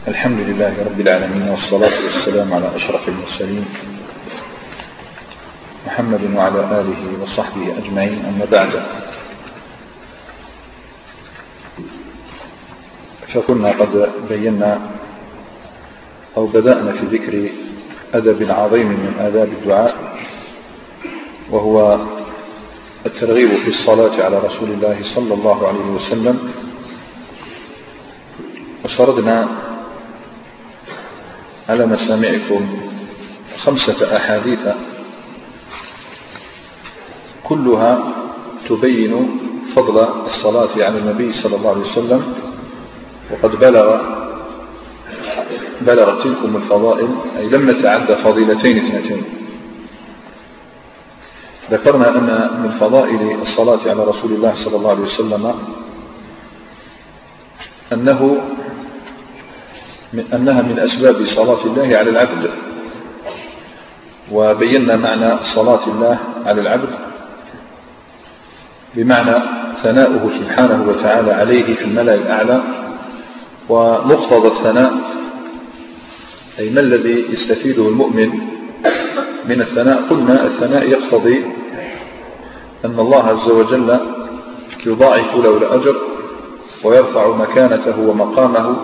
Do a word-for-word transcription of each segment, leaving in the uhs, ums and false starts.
الحمد لله رب العالمين، والصلاة والسلام على أشرف المرسلين محمد وعلى آله وصحبه أجمعين. أما بعد، فكنا قد بينا أو بدأنا في ذكر أدب عظيم من آداب الدعاء، وهو الترغيب في الصلاة على رسول الله صلى الله عليه وسلم. وسردنا على مسامعكم خمسة أحاديث كلها تبين فضل الصلاة على النبي صلى الله عليه وسلم، وقد بلغ بلغت تلكم الفضائل، أي لم نتعدى فضيلتين اثنتين. ذكرنا أن من فضائل الصلاة على رسول الله صلى الله عليه وسلم أنه من أنها من أسباب صلاة الله على العبد، وبينا معنى صلاة الله على العبد بمعنى ثناؤه سبحانه وتعالى عليه في الملأ الأعلى. ومقتضى الثناء أي ما الذي يستفيده المؤمن من الثناء؟ قلنا الثناء يقتضي أن الله عز وجل يضاعف له الأجر ويرفع مكانته ومقامه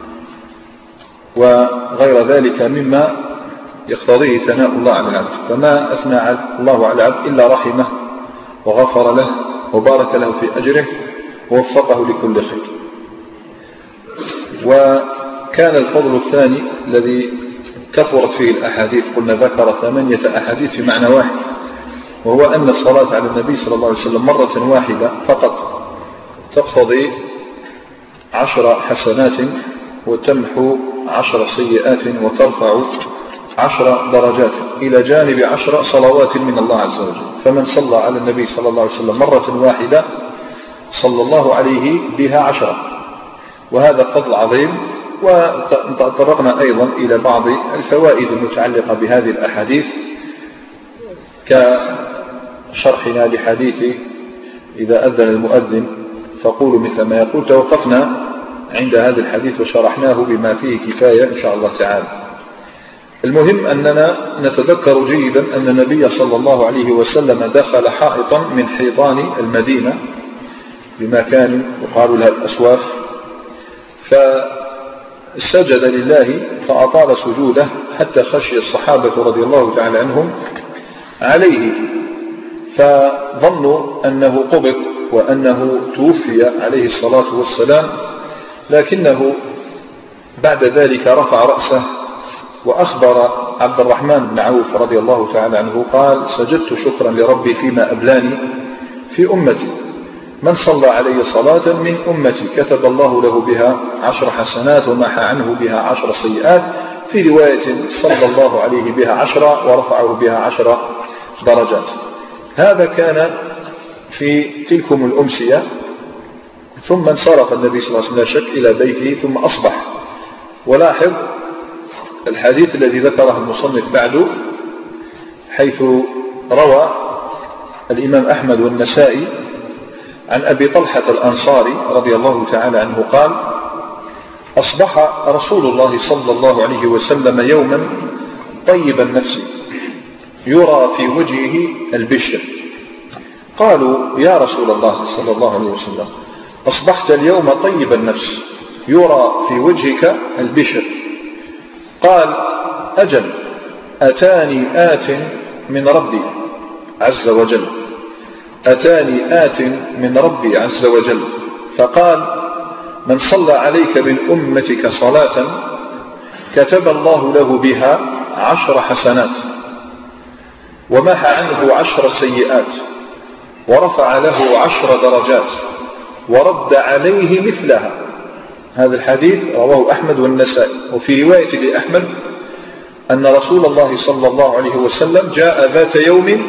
وغير ذلك مما يقتضيه ثناء الله على العبد. فما أثنى الله على العبد إلا رحمه وغفر له وبارك له في أجره ووفقه لكل خير. وكان الفضل الثاني الذي كثرت فيه الأحاديث، قلنا ذكر ثمانية أحاديث في معنى واحد، وهو أن الصلاة على النبي صلى الله عليه وسلم مرة واحدة فقط تقتضي عشر حسنات وتمحو عشر سيئات وترفع عشر درجات إلى جانب عشر صلوات من الله عز وجل. فمن صلى على النبي صلى الله عليه وسلم مرة واحدة صلى الله عليه بها عشرة، وهذا فضل عظيم. وتطرقنا أيضا إلى بعض الفوائد المتعلقة بهذه الأحاديث، كشرحنا لحديث إذا أذن المؤذن فقولوا مثل ما يقول. توقفنا عند هذا الحديث وشرحناه بما فيه كفاية إن شاء الله تعالى. المهم أننا نتذكر جيدا أن النبي صلى الله عليه وسلم دخل حائطا من حيطان المدينة بمكان يقال لها الأسواف، فسجد لله فأطال سجوده حتى خشي الصحابة رضي الله تعالى عنهم عليه، فظنوا أنه قبض وأنه توفي عليه الصلاة والسلام. لكنه بعد ذلك رفع رأسه وأخبر عبد الرحمن بن عوف رضي الله تعالى عنه قال: سجدت شكرا لربي فيما أبلاني في أمتي، من صلى علي صلاة من أمتي كتب الله له بها عشر حسنات ومحى عنه بها عشر سيئات، في رواية صلى الله عليه بها عشرة ورفعه بها عشر درجات. هذا كان في تلكم الأمسية. ثم انصرف النبي صلى الله عليه وسلم شك إلى بيته ثم أصبح. ولاحظ الحديث الذي ذكره المصنف بعده، حيث روى الإمام أحمد والنسائي عن أبي طلحة الأنصاري رضي الله تعالى عنه قال: أصبح رسول الله صلى الله عليه وسلم يوما طيب النفس يرى في وجهه البشر. قالوا: يا رسول الله صلى الله عليه وسلم، أصبحت اليوم طيب النفس يرى في وجهك البشر. قال: أجل، أتاني آت من ربي عز وجل، أتاني آت من ربي عز وجل فقال: من صلى عليك من أمتك صلاة كتب الله له بها عشر حسنات ومحى عنه عشر سيئات ورفع له عشر درجات ورد عليه مثلها. هذا الحديث رواه أحمد والنسائي. وفي رواية لأحمد أن رسول الله صلى الله عليه وسلم جاء ذات يوم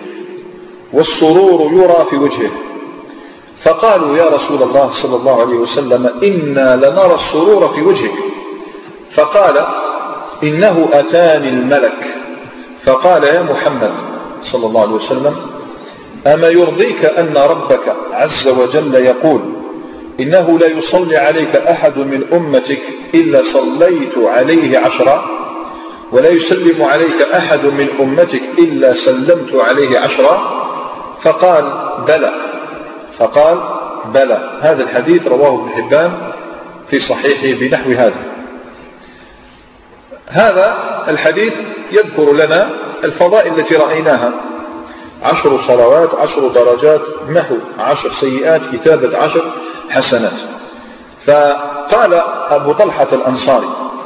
والسرور يرى في وجهه، فقالوا: يا رسول الله صلى الله عليه وسلم، إنا لنرى السرور في وجهك. فقال: إنه أتاني الملك فقال: يا محمد صلى الله عليه وسلم، أما يرضيك أن ربك عز وجل يقول: إنه لا يصلي عليك أحد من أمتك إلا صليت عليه عشرا، ولا يسلم عليك أحد من أمتك إلا سلمت عليه عشرا. فقال بلى، فقال بلى. هذا الحديث رواه ابن حبان في صحيحه بنحو هذا. هذا الحديث يذكر لنا الفضائل التي رأيناها: عشر صلوات، عشر درجات، محو عشر سيئات، كتابة عشر حسنات. فقال أبو طلحة الأنصاري: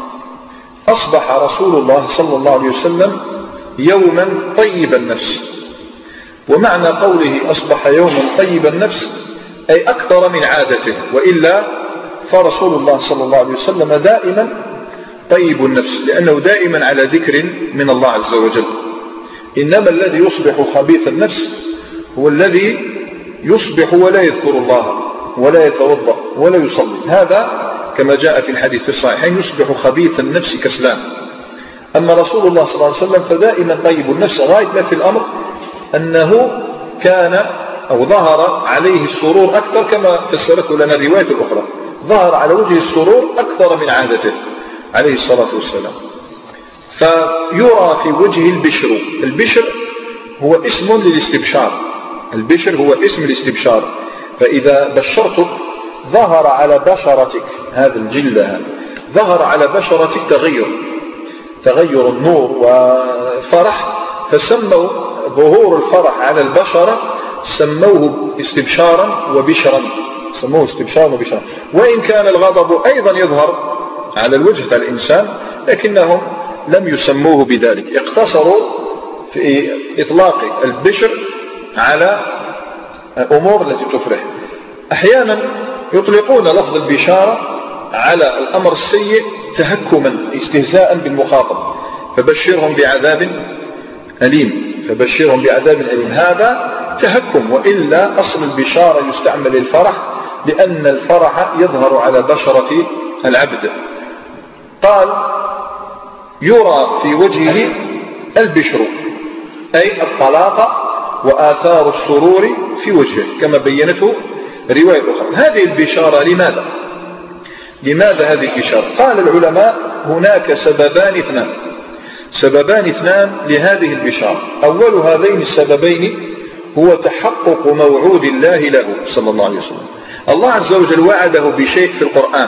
أصبح رسول الله صلى الله عليه وسلم يوما طيب النفس. ومعنى قوله أصبح يوما طيب النفس أي أكثر من عادته، وإلا فرسول الله صلى الله عليه وسلم دائما طيب النفس، لأنه دائما على ذكر من الله عز وجل. إنما الذي يصبح خبيث النفس هو الذي يصبح ولا يذكر الله ولا يتوضأ ولا يصلي. هذا كما جاء في الحديث في الصحيحين: يصبح خبيث النفس كسلان. أما رسول الله صلى الله عليه وسلم فدائما طيب النفس، غاية ما في الأمر أنه كان أو ظهر عليه السرور أكثر، كما فسرته لنا الرواية الأخرى: ظهر على وجه السرور أكثر من عادته عليه الصلاة والسلام. فيرى في وجهه البشر. البشر هو اسم للاستبشار، البشر هو اسم الاستبشار. فإذا بشرتك ظهر على بشرتك، هذا الجلة ظهر على بشرتك تغير، تغير النور وفرح، فسموا ظهور الفرح على البشرة سموه استبشارا وبشرا، سموه استبشارا وبشرا. وإن كان الغضب أيضا يظهر على الوجه على الإنسان، لكنهم لم يسموه بذلك، اقتصروا في إطلاق البشر على أمور التي تفرح. أحيانا يطلقون لفظ البشارة على الأمر السيء تهكما استهزاء بالمخاطب: فبشرهم بعذاب أليم، فبشرهم بعذاب أليم. هذا تهكم، وإلا أصل البشارة يستعمل الفرح، لأن الفرح يظهر على بشرة العبد. قال: يرى في وجهه البشر أي الطلاقة وآثار السرور في وجهه، كما بينته رواية أخرى. هذه البشارة لماذا؟ لماذا هذه البشارة؟ قال العلماء: هناك سببان اثنان، سببان اثنان لهذه البشارة. أول هذين السببين هو تحقق موعود الله له صلى الله عليه وسلم. الله عز وجل وعده بشيء في القرآن،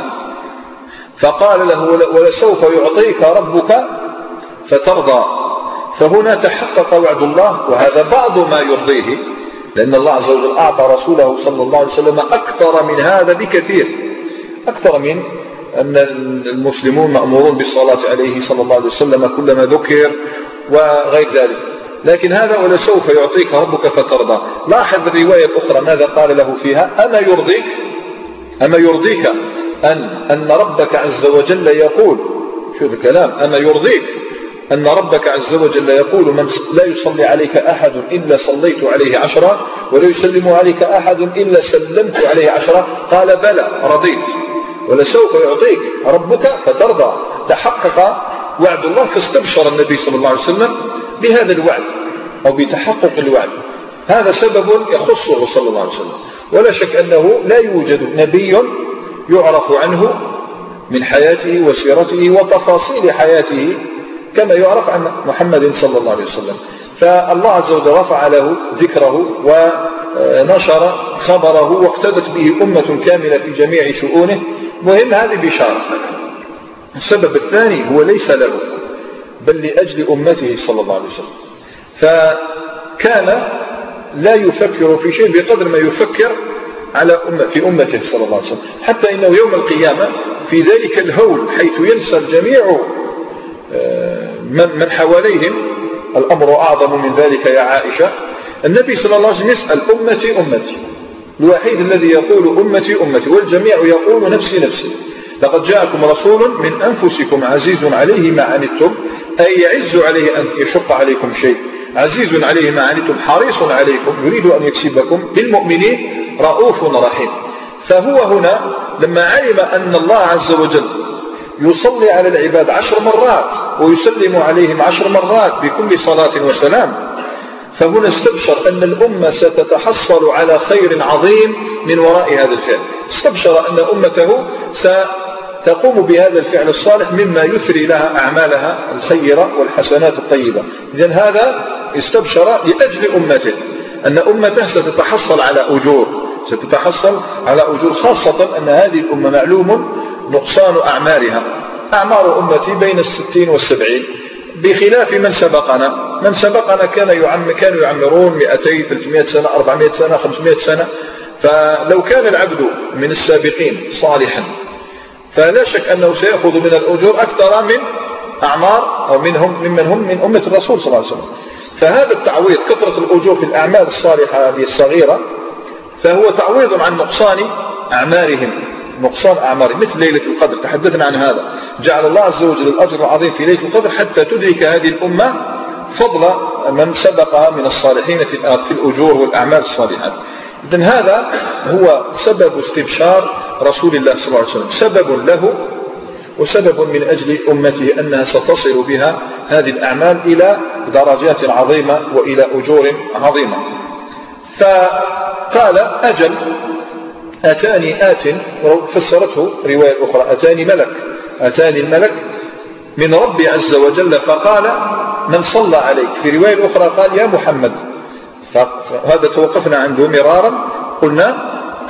فقال له: ولسوف يعطيك ربك فترضى. فهنا تحقق وعد الله، وهذا بعض ما يرضيه، لأن الله عز وجل أعطى رسوله صلى الله عليه وسلم أكثر من هذا بكثير، أكثر من أن المسلمون مأمورون بالصلاة عليه صلى الله عليه وسلم كلما ذكر وغير ذلك. لكن هذا: ولسوف يعطيك ربك فترضى. لاحظ الرواية الأخرى ماذا قال له فيها: أما يرضيك أما يرضيك أن أن ربك عز وجل يقول، شوف الكلام، أما يرضيك أن ربك عز وجل يقول: من لا يصلي عليك أحد إلا صليت عليه عشرا، ولا يسلم عليك أحد إلا سلمت عليه عشرا. قال: بلى، رضيت، ولسوف يعطيك ربك فترضى. تحقق وعد الله، فاستبشر النبي صلى الله عليه وسلم بهذا الوعد أو بتحقق الوعد. هذا سبب يخصه صلى الله عليه وسلم. ولا شك أنه لا يوجد نبي يعرف عنه من حياته وسيرته وتفاصيل حياته كما يعرف عن محمد صلى الله عليه وسلم. فالله عز وجل رفع له ذكره ونشر خبره واقتدت به أمة كاملة في جميع شؤونه. مهم، هذه بشارة. السبب الثاني هو ليس له بل لأجل أمته صلى الله عليه وسلم. فكان لا يفكر في شيء بقدر ما يفكر على أمة في أمته صلى الله عليه وسلم، حتى إنه يوم القيامة في ذلك الهول حيث ينسى الجميع من حواليهم. الأمر أعظم من ذلك يا عائشة. النبي صلى الله عليه وسلم يسأل: أمتي أمتي، الوحيد الذي يقول أمتي أمتي، والجميع يقول نفسي نفسي. لقد جاءكم رسول من أنفسكم عزيز عليه ما عنتم، أي يعز عليه أن يشق عليكم شيء، عزيز عليه ما عنتم، حريص عليكم، يريد أن يكسبكم، بالمؤمنين رؤوف رحيم. فهو هنا لما علم أن الله عز وجل يصلي على العباد عشر مرات ويسلم عليهم عشر مرات بكل صلاة وسلام، فهنا استبشر أن الأمة ستتحصل على خير عظيم من وراء هذا الفعل. استبشر أن أمته ستقوم بهذا الفعل الصالح مما يثري لها أعمالها الخيرة والحسنات الطيبة. إذن هذا استبشر لأجل أمته أن أمته ستتحصل على أجور ستتحصل على أجور خاصة أن هذه الأمة معلوم نقصان أعمارها. أعمار أمتي بين الستين والسبعين بخلاف من سبقنا. من سبقنا كان يعم كانوا يعمرون مئتين ثلاثمائة سنة أربعمائة سنة خمسمائة سنة. فلو كان العبد من السابقين صالحا فلا شك أنه سيأخذ من الأجور أكثر من أعمار أو منهم ممن هم من أمة الرسول صلى الله عليه وسلم. فهذا التعويض كثرة الأجور في الأعمال الصالحة هذه الصغيرة فهو تعويض عن نقصان أعمارهم نقصان أعمارهم مثل ليلة القدر تحدثنا عن هذا. جعل الله عز وجل الأجر العظيم في ليلة القدر حتى تدرك هذه الأمة فضل من سبقها من الصالحين في الأجور والأعمال الصالحات. إذن هذا هو سبب استبشار رسول الله صلى الله عليه وسلم، سبب له وسبب من أجل أمته أنها ستصل بها هذه الأعمال إلى درجات عظيمة وإلى أجور عظيمة. فقال أجل أتاني آت فسرته رواية أخرى أتاني ملك أتاني الملك من ربي عز وجل فقال من صلى عليك. في رواية أخرى قال يا محمد. فهذا توقفنا عنده مرارا. قلنا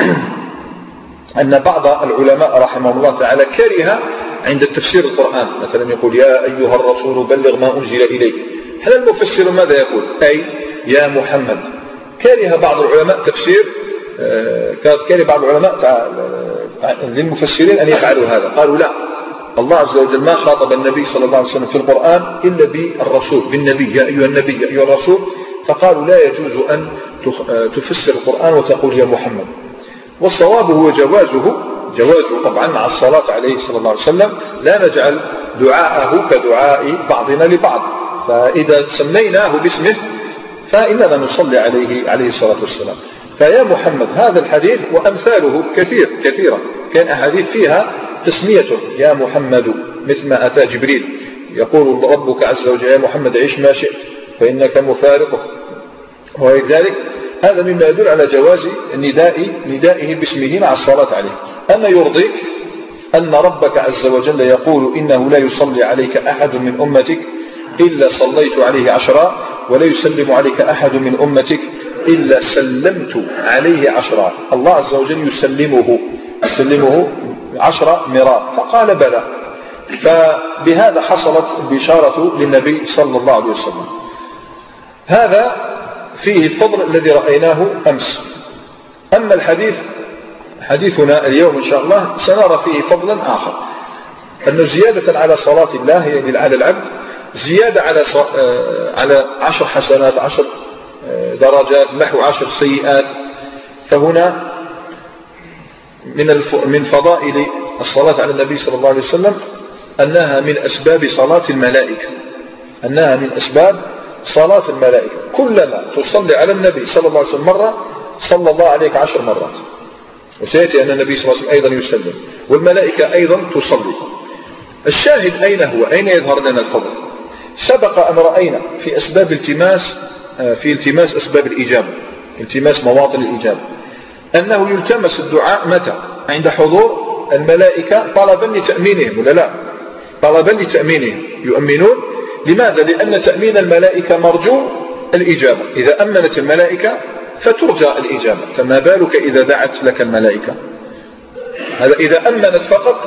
أن بعض العلماء رحمه الله تعالى كره عند التفسير القرآن مثلا يقول يا أيها الرسول بلغ ما أنزل إليك. هذا المفسر ماذا يقول؟ أي يا محمد. كره بعض العلماء تفسير كره بعض العلماء للمفسرين أن يفعلوا هذا. قالوا لا، الله عز وجل ما خاطب النبي صلى الله عليه وسلم في القرآن إلا بالرسول بالنبي يا أيها النبي يا أيها الرسول. فقالوا لا يجوز أن تفسر القرآن وتقول يا محمد. والصواب هو جوازه جوازه طبعا مع الصلاة عليه صلى الله عليه وسلم. لا نجعل دعاءه كدعاء بعضنا لبعض. فإذا سميناه باسمه فإننا نصلي عليه عليه الصلاة والسلام. فيا محمد هذا الحديث وأمثاله كثير كثيرة كان أحاديث فيها تسميته يا محمد مثل ما أتى جبريل يقول ربك عز وجل يا محمد عيش ما شئت فإنك مفارقه وذلك. هذا مما يدل على جواز نداء ندائه باسمه مع الصلاة عليه. أما يرضيك أن ربك عز وجل يقول إنه لا يصلي عليك أحد من أمتك إلا صليت عليه عشرا ولا يسلم عليك أحد من أمتك إلا سلمت عليه عشرا. الله عز وجل يسلمه يسلمه عشر مرات. فقال بلى. فبهذا حصلت البشارة للنبي صلى الله عليه وسلم. هذا فيه الفضل الذي رأيناه أمس. أما الحديث حديثنا اليوم إن شاء الله سنرى فيه فضلا آخر أنه زيادة على صلاة الله يعني على العبد زيادة على على عشر حسنات عشر درجات محو عشر سيئات. فهنا من من فضائل الصلاة على النبي صلى الله عليه وسلم أنها من أسباب صلاة الملائكة أنها من أسباب صلاة الملائكة. كلما تصلي على النبي صلى الله عليه وسلم مرة صلى الله عليك عشر مرات. وسيأتي أن النبي صلى الله عليه وسلم أيضا يسلم والملائكة أيضا تصلي. الشاهد أين هو؟ أين يظهر لنا الفضل؟ سبق أن رأينا في أسباب التماس في التماس أسباب الإجابة التماس مواطن الإجابة أنه يلتمس الدعاء متى؟ عند حضور الملائكة طلبا لتأمينهم ولا لا؟ طلبا لتأمينهم يؤمنون. لماذا؟ لأن تأمين الملائكة مرجو الإجابة. إذا أمنت الملائكة فترجى الإجابة فما بالك إذا دعت لك الملائكة. هذا إذا أمنت فقط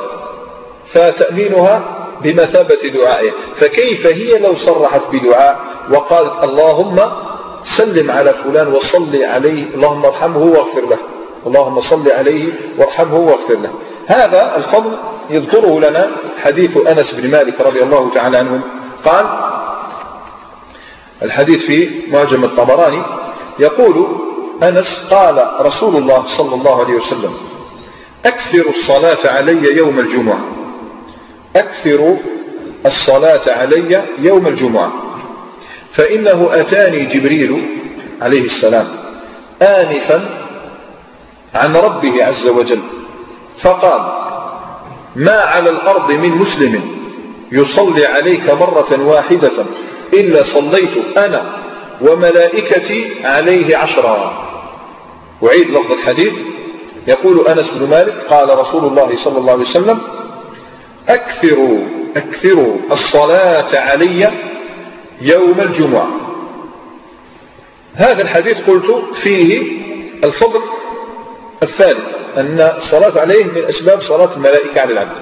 فتأمينها بمثابة دعائه. فكيف هي لو صرحت بدعاء وقالت اللهم سلم على فلان وصلي عليه اللهم ارحمه واغفر له اللهم صل عليه وارحمه واغفر له. هذا الفضل يذكره لنا حديث أنس بن مالك رضي الله تعالى عنه. قال الحديث في معجم الطبراني يقول أنس قال رسول الله صلى الله عليه وسلم أكثر الصلاة علي يوم الجمعة أكثر الصلاة علي يوم الجمعة فإنه أتاني جبريل عليه السلام آنفا عن ربه عز وجل فقال ما على الأرض من مسلم يصلي عليك مرة واحدة إلا صليت أنا وملائكتي عليه عشرا. وعيد لفظ الحديث يقول أنس بن مالك قال رسول الله صلى الله عليه وسلم أكثروا أكثروا الصلاة علي يوم الجمعة. هذا الحديث قلت فيه الفضل الثالث، أن الصلاة عليه من أسباب صلاة الملائكة على العبد.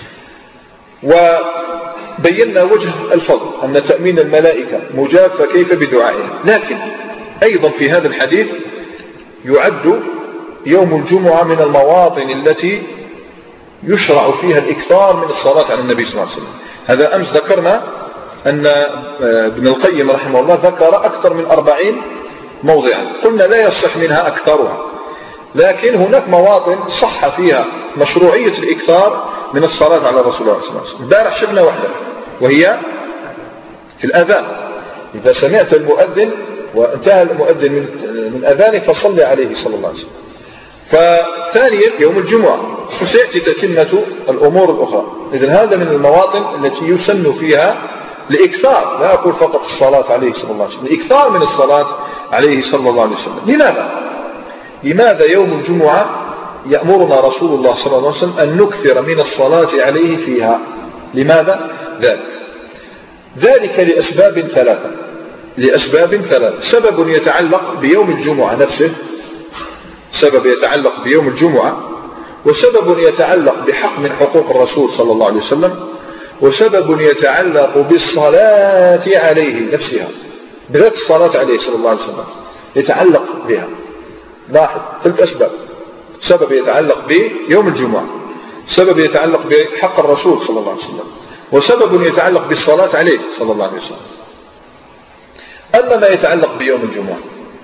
وبينا وجه الفضل أن تأمين الملائكة مجاب، فكيف بدعائها. لكن أيضا في هذا الحديث يعد يوم الجمعة من المواطن التي يشرع فيها الإكثار من الصلاة على النبي صلى الله عليه وسلم. هذا أمس ذكرنا أن ابن القيم رحمه الله ذكر أكثر من أربعين موضعا، قلنا لا يصح منها أكثرها، لكن هناك مواطن صح فيها مشروعية الإكثار من الصلاة على رسول الله صلى الله عليه وسلم. امبارح شفنا واحدة وهي في الأذان، إذا سمعت المؤذن وانتهى المؤذن من أذانه فصل عليه صلى الله عليه وسلم. فثانيا يوم الجمعة، وسيأتي تتمة الأمور الأخرى. إذن هذا من المواطن التي يسن فيها لإكثار، لا أقول فقط الصلاة عليه صلى الله عليه وسلم، لإكثار من الصلاة عليه صلى الله عليه وسلم. لماذا؟ لماذا يوم الجمعة يأمرنا رسول الله صلى الله عليه وسلم أن نكثر من الصلاة عليه فيها؟ لماذا ذلك؟ ذلك لأسباب ثلاثة لأسباب ثلاثة سبب يتعلق بيوم الجمعة نفسه، سبب يتعلق بيوم الجمعة، وسبب يتعلق بحق من حقوق الرسول صلى الله عليه وسلم، وسبب يتعلق بالصلاة عليه نفسها، بذات الصلاة عليه صلى الله عليه وسلم يتعلق بها. لاحظ ثلاث أسباب: سبب يتعلق بيوم الجمعة، سبب يتعلق بحق الرسول صلى الله عليه وسلم، وسبب يتعلق بالصلاة عليه صلى الله عليه وسلم. أما ما يتعلق بيوم الجمعة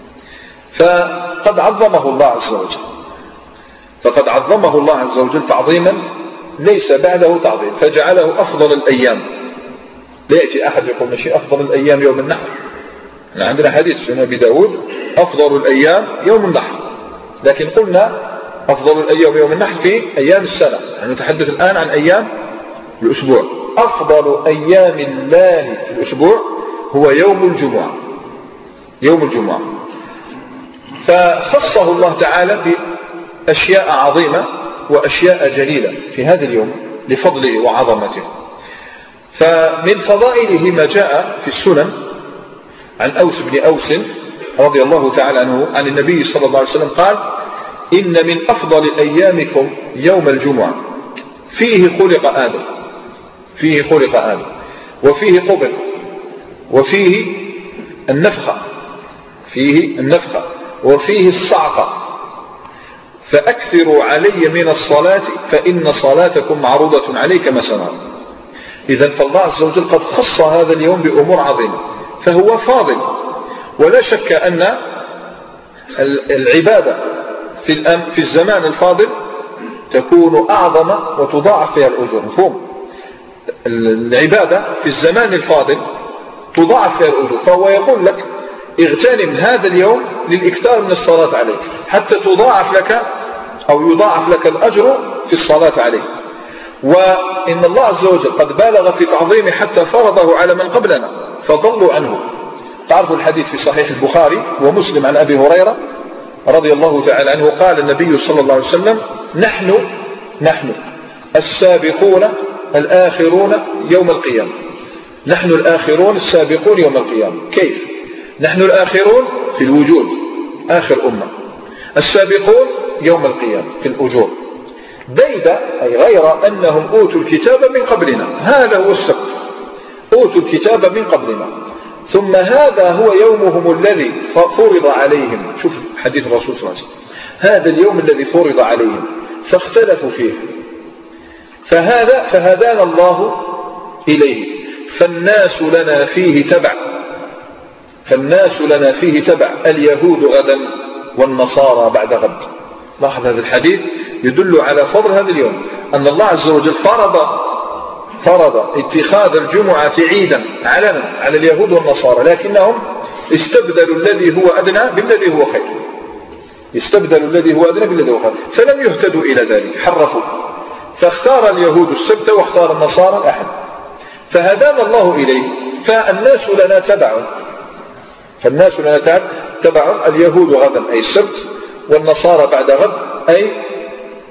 فقد عظمه الله عز وجل، فقد عظمه الله عز وجل تعظيما ليس بعده تعظيم، فجعله أفضل الأيام. لا يأتي أحد يقول ماشي أفضل الأيام يوم النحر، عندنا حديث في أبي داود أفضل الأيام يوم النحر، لكن قلنا أفضل الأيام يوم النحر في أيام السنة، يعني نتحدث الآن عن أيام الأسبوع. أفضل أيام الله في الأسبوع هو يوم الجمعة، يوم الجمعة. فخصه الله تعالى بأشياء عظيمة وأشياء جليلة في هذا اليوم لفضله وعظمته. فمن فضائله ما جاء في السنن عن أوس بن أوس رضي الله تعالى عنه عن النبي صلى الله عليه وسلم قال: إن من أفضل أيامكم يوم الجمعة، فيه خلق آدم، فيه خلق آدم، وفيه قبض، وفيه النفخة، فيه النفخة، وفيه الصعقة، فأكثروا علي من الصلاة فإن صلاتكم معروضة علي كما سنرى. إذن فالله عز وجل قد خص هذا اليوم بأمور عظيمة، فهو فاضل، ولا شك أن العبادة في في الزمان الفاضل تكون أعظم وتضاعف فيها الأجور. مفهوم؟ العبادة في الزمان الفاضل تضاعف فيها الأجور، فهو يقول لك اغتنم هذا اليوم للإكثار من الصلاة عليه حتى تضاعف لك أو يضاعف لك الأجر في الصلاة عليه. وإن الله عز وجل قد بالغ في تعظيمه حتى فرضه على من قبلنا فضلوا عنه. تعرفوا الحديث في صحيح البخاري ومسلم عن أبي هريرة رضي الله تعالى عنه قال النبي صلى الله عليه وسلم: نحن نحن السابقون الآخرون يوم القيامة. نحن الآخرون السابقون يوم القيامة. كيف؟ نحن الآخرون في الوجود، آخر أمة، السابقون يوم القيامة في الأجور. بيد أي غير أنهم أوتوا الكتاب من قبلنا، هذا هو السبب، أوتوا الكتاب من قبلنا، ثم هذا هو يومهم الذي فرض عليهم. شوف حديث الرسول صلى الله عليه وسلم: هذا اليوم الذي فرض عليهم فاختلفوا فيه، فهذا فهدانا الله إليه، فالناس لنا فيه تبع، فالناس لنا فيه تبع، اليهود غدا والنصارى بعد غد. لاحظ هذا الحديث يدل على فضل هذا اليوم، أن الله عز وجل فرض فرض اتخاذ الجمعة عيدا علنا على اليهود والنصارى، لكنهم استبدلوا الذي هو أدنى بالذي هو خير، استبدلوا الذي هو أدنى بالذي هو خير، فلم يهتدوا إلى ذلك، حرفوا، فاختار اليهود السبت واختار النصارى الأحد، فهدانا الله إليه، فالناس لنا تبع، فالناس لنا تبع، اليهود غدا أي السبت، والنصارى بعد غد أي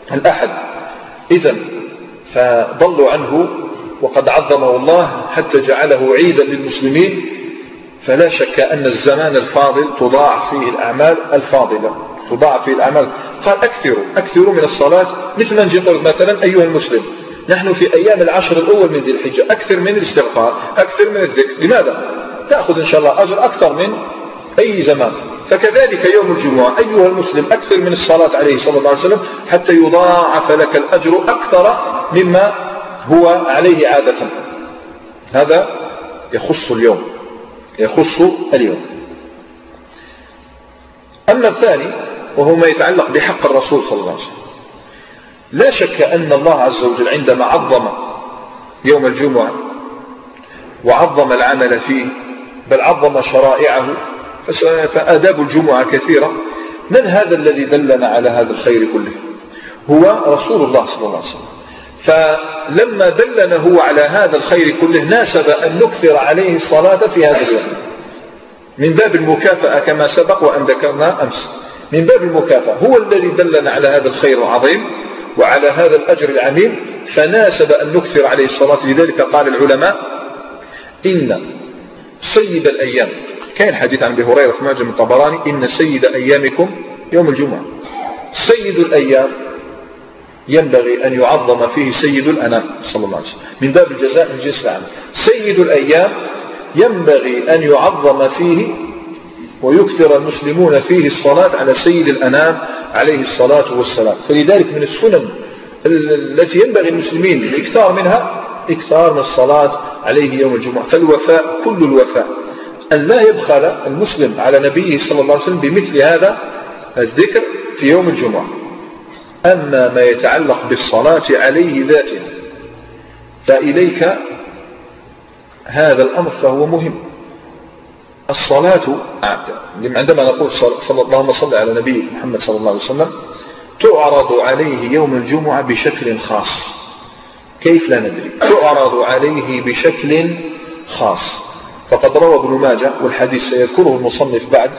الأحد. إذن فضلوا عنه وقد عظمه الله حتى جعله عيدا للمسلمين. فلا شك أن الزمان الفاضل تضاعف فيه الأعمال الفاضلة، تضاعف فيه الأعمال. قال أكثروا أكثروا من الصلاة، مثل ما نجي نقول مثلا أيها المسلم نحن في أيام العشر الأول من ذي الحجة أكثر من الاستغفار، أكثر من الذكر. لماذا؟ تأخذ إن شاء الله أجر أكثر من أي زمان. فكذلك يوم الجمعة أيها المسلم أكثر من الصلاة عليه صلى الله عليه وسلم حتى يضاعف لك الأجر أكثر مما هو عليه عادة. هذا يخص اليوم، يخص اليوم. أما الثاني وهو ما يتعلق بحق الرسول صلى الله عليه وسلم، لا شك أن الله عز وجل عندما عظم يوم الجمعة وعظم العمل فيه بل عظم شرائعه، فآداب الجمعة كثيرة. من هذا الذي دلنا على هذا الخير كله؟ هو رسول الله صلى الله عليه وسلم. فلما دلنا هو على هذا الخير كله ناسب أن نكثر عليه الصلاة في هذا اليوم من باب المكافأة كما سبق وأن ذكرنا أمس. من باب المكافأة هو الذي دلنا على هذا الخير العظيم وعلى هذا الأجر العميم، فناسب أن نكثر عليه الصلاة. لذلك قال العلماء إن سيد الأيام، كان حديث عن أبي هريرة في معجم الطبراني إن سيد أيامكم يوم الجمعة. سيد الأيام ينبغي أن يعظم فيه سيد الأنام صلى الله عليه وسلم من باب الجزاء من جنس العمل. سيد الأيام ينبغي أن يعظم فيه ويكثر المسلمون فيه الصلاة على سيد الأنام عليه الصلاة والسلام. فلذلك من السنن التي ينبغي المسلمين الإكثار منها إكثار من الصلاة عليه يوم الجمعة. فالوفاء كل الوفاء أن لا يبخل المسلم على نبيه صلى الله عليه وسلم بمثل هذا الذكر في يوم الجمعة. أما ما يتعلق بالصلاة عليه ذاته فإليك هذا الأمر فهو مهم. الصلاة عندما نقول صلى اللهم صل على نبي محمد صلى الله عليه وسلم تعرض عليه يوم الجمعة بشكل خاص. كيف لا ندري؟ تعرض عليه بشكل خاص. فقد روى ابن ماجه والحديث سيذكره المصنف بعد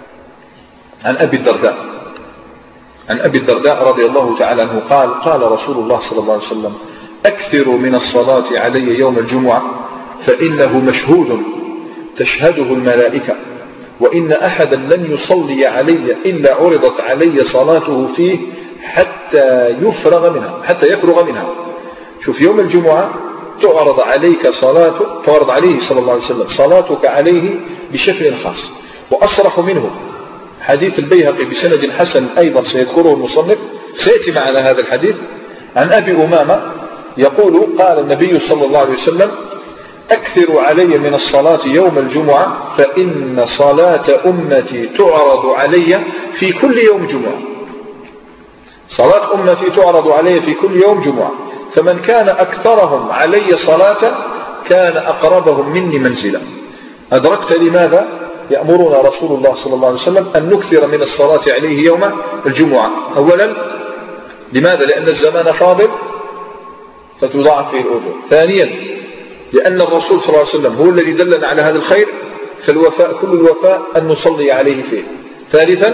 عن أبي الدرداء عن أبي الدرداء رضي الله تعالى عنه قال قال رسول الله صلى الله عليه وسلم أكثروا من الصلاة علي يوم الجمعة فإنه مشهود تشهده الملائكة، وإن أحدا لن يصلي علي إلا عرضت علي صلاته فيه حتى يفرغ منها حتى يفرغ منها. شوف يوم الجمعة تعرض عليك صلاة تعرض عليه صلى الله عليه وسلم صلاتك عليه بشكل خاص. وأصرح منه حديث البيهقي بسند حسن أيضا سيذكره المصنف، سيأتي معنا هذا الحديث عن أبي أمامة يقول قال النبي صلى الله عليه وسلم أكثروا علي من الصلاة يوم الجمعة فإن صلاة أمتي تعرض علي في كل يوم جمعة. صلاة أمتي تعرض علي في كل يوم جمعة، فمن كان أكثرهم علي صلاة كان أقربهم مني منزلا. أدركت لماذا يأمرنا رسول الله صلى الله عليه وسلم أن نكثر من الصلاة عليه يوم الجمعة؟ أولا لماذا؟ لأن الزمان فاضل فتضاعف فيه الأجور. ثانيا لأن الرسول صلى الله عليه وسلم هو الذي دلنا على هذا الخير، فالوفاء كل الوفاء أن نصلي عليه فيه. ثالثا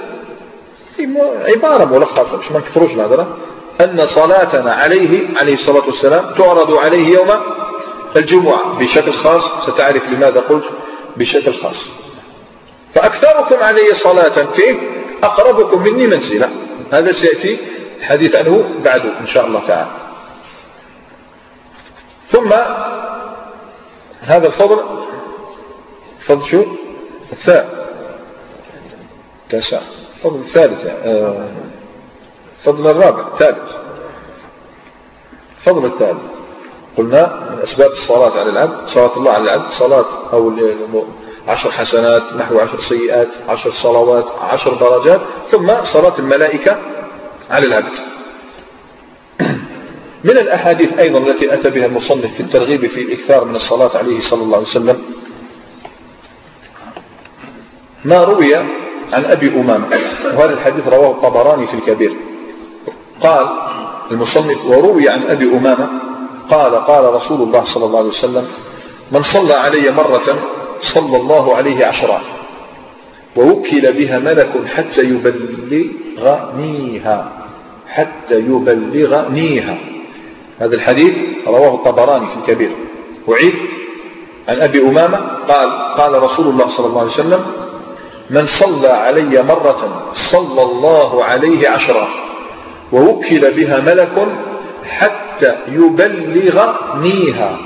عبارة ملخصة مش ما نكثروش هذا، أن صلاتنا عليه عليه الصلاة والسلام تعرض عليه يوم الجمعة بشكل خاص. ستعرف لماذا قلت بشكل خاص. فأكثركم علي صلاة فيه أقربكم مني منزلا. هذا سيأتي الحديث عنه بعد إن شاء الله تعالى. ثم هذا الفضل فضل شو الثالث تسع فضل الثالث يعني. فضل الرابع ثالث فضل الثالث قلنا من أسباب الصلاة على العبد صلاة الله على العبد صلاة أو عشر حسنات نحو عشر سيئات عشر صلوات عشر درجات، ثم صلاة الملائكة على العبد. من الأحاديث أيضا التي أتى بها المصنف في الترغيب في الإكثار من الصلاة عليه صلى الله عليه وسلم ما روي عن أبي أمامة، وهذا الحديث رواه الطبراني في الكبير. قال المصنف وروي عن أبي أمامة قال قال رسول الله صلى الله عليه وسلم من صلى علي مرة صلى الله عليه عشرا ووكل بها ملك حتى يبلغنيها. حتى يبلغنيها. هذا الحديث رواه الطبراني في الكبير. وعيد عن أبي أمامة قال قال رسول الله صلى الله عليه وسلم: من صلى علي مرة صلى الله عليه عشرا ووكل بها ملك حتى يبلغنيها.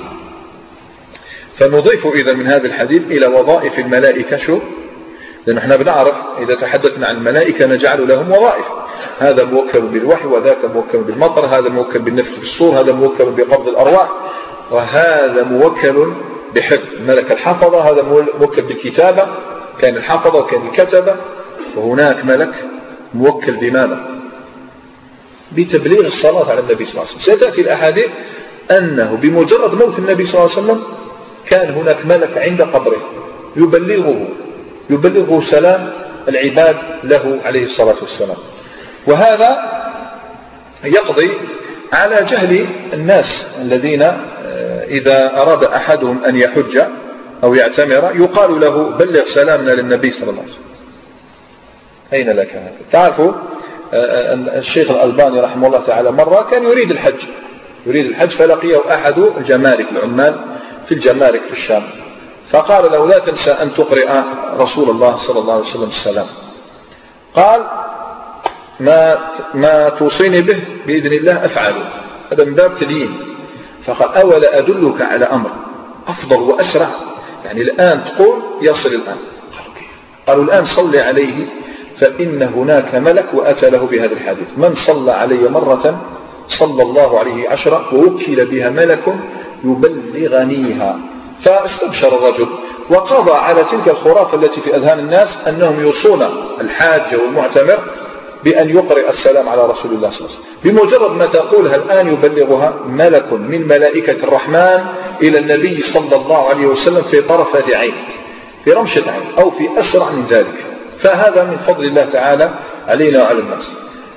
فنضيف إذا من هذا الحديث إلى وظائف الملائكة شو؟ لأن احنا بنعرف إذا تحدثنا عن الملائكة نجعل لهم وظائف، هذا موكل بالوحي وذاك موكل بالمطر، هذا موكل بالنفخ في الصور، هذا موكل بقبض الأرواح، وهذا موكل بحفظ ملك الحفظة، هذا موكل بالكتابة كان الحفظة وكان الكتبة، وهناك ملك موكل بماذا؟ بتبليغ الصلاة على النبي صلى الله عليه وسلم. ستأتي الأحاديث أنه بمجرد موت النبي صلى الله عليه وسلم كان هناك ملك عند قبره يبلغه يبلغه سلام العباد له عليه الصلاة والسلام. وهذا يقضي على جهل الناس الذين إذا أراد أحدهم أن يحج أو يعتمر يقال له بلغ سلامنا للنبي صلى الله عليه وسلم. أين لك هذا؟ تعرفوا الشيخ الألباني رحمه الله تعالى مرة كان يريد الحج يريد الحج فلقيه أحد الجمارك العمال في الجمارك في الشام، فقال له: لا تنسى أن تقرئ رسول الله صلى الله عليه وسلم السلام. قال: ما ما توصيني به بإذن الله أفعله، هذا من باب تدين. فقال: أولا أدلك على أمر أفضل وأسرع، يعني الآن تقول يصل الآن. قالوا: الآن صلي عليه فإن هناك ملك وأتى له بهذا الحديث: من صلى علي مرة صلى الله عليه عشرة ووكل بها ملك يبلغنيها. فاستبشر الرجل وقضى على تلك الخرافة التي في أذهان الناس أنهم يوصون الحاج والمعتمر بأن يقرئ السلام على رسول الله صلى الله عليه وسلم. بمجرد ما تقولها الآن يبلغها ملك من ملائكة الرحمن إلى النبي صلى الله عليه وسلم في طرفة عين، في رمشة عين، أو في أسرع من ذلك. فهذا من فضل الله تعالى علينا وعلى الناس.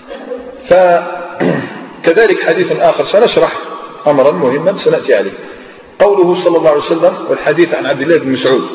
فكذلك حديث آخر سنشرح أمرا مهما سنأتي عليه، قوله صلى الله عليه وسلم والحديث عن عبد الله بن مسعود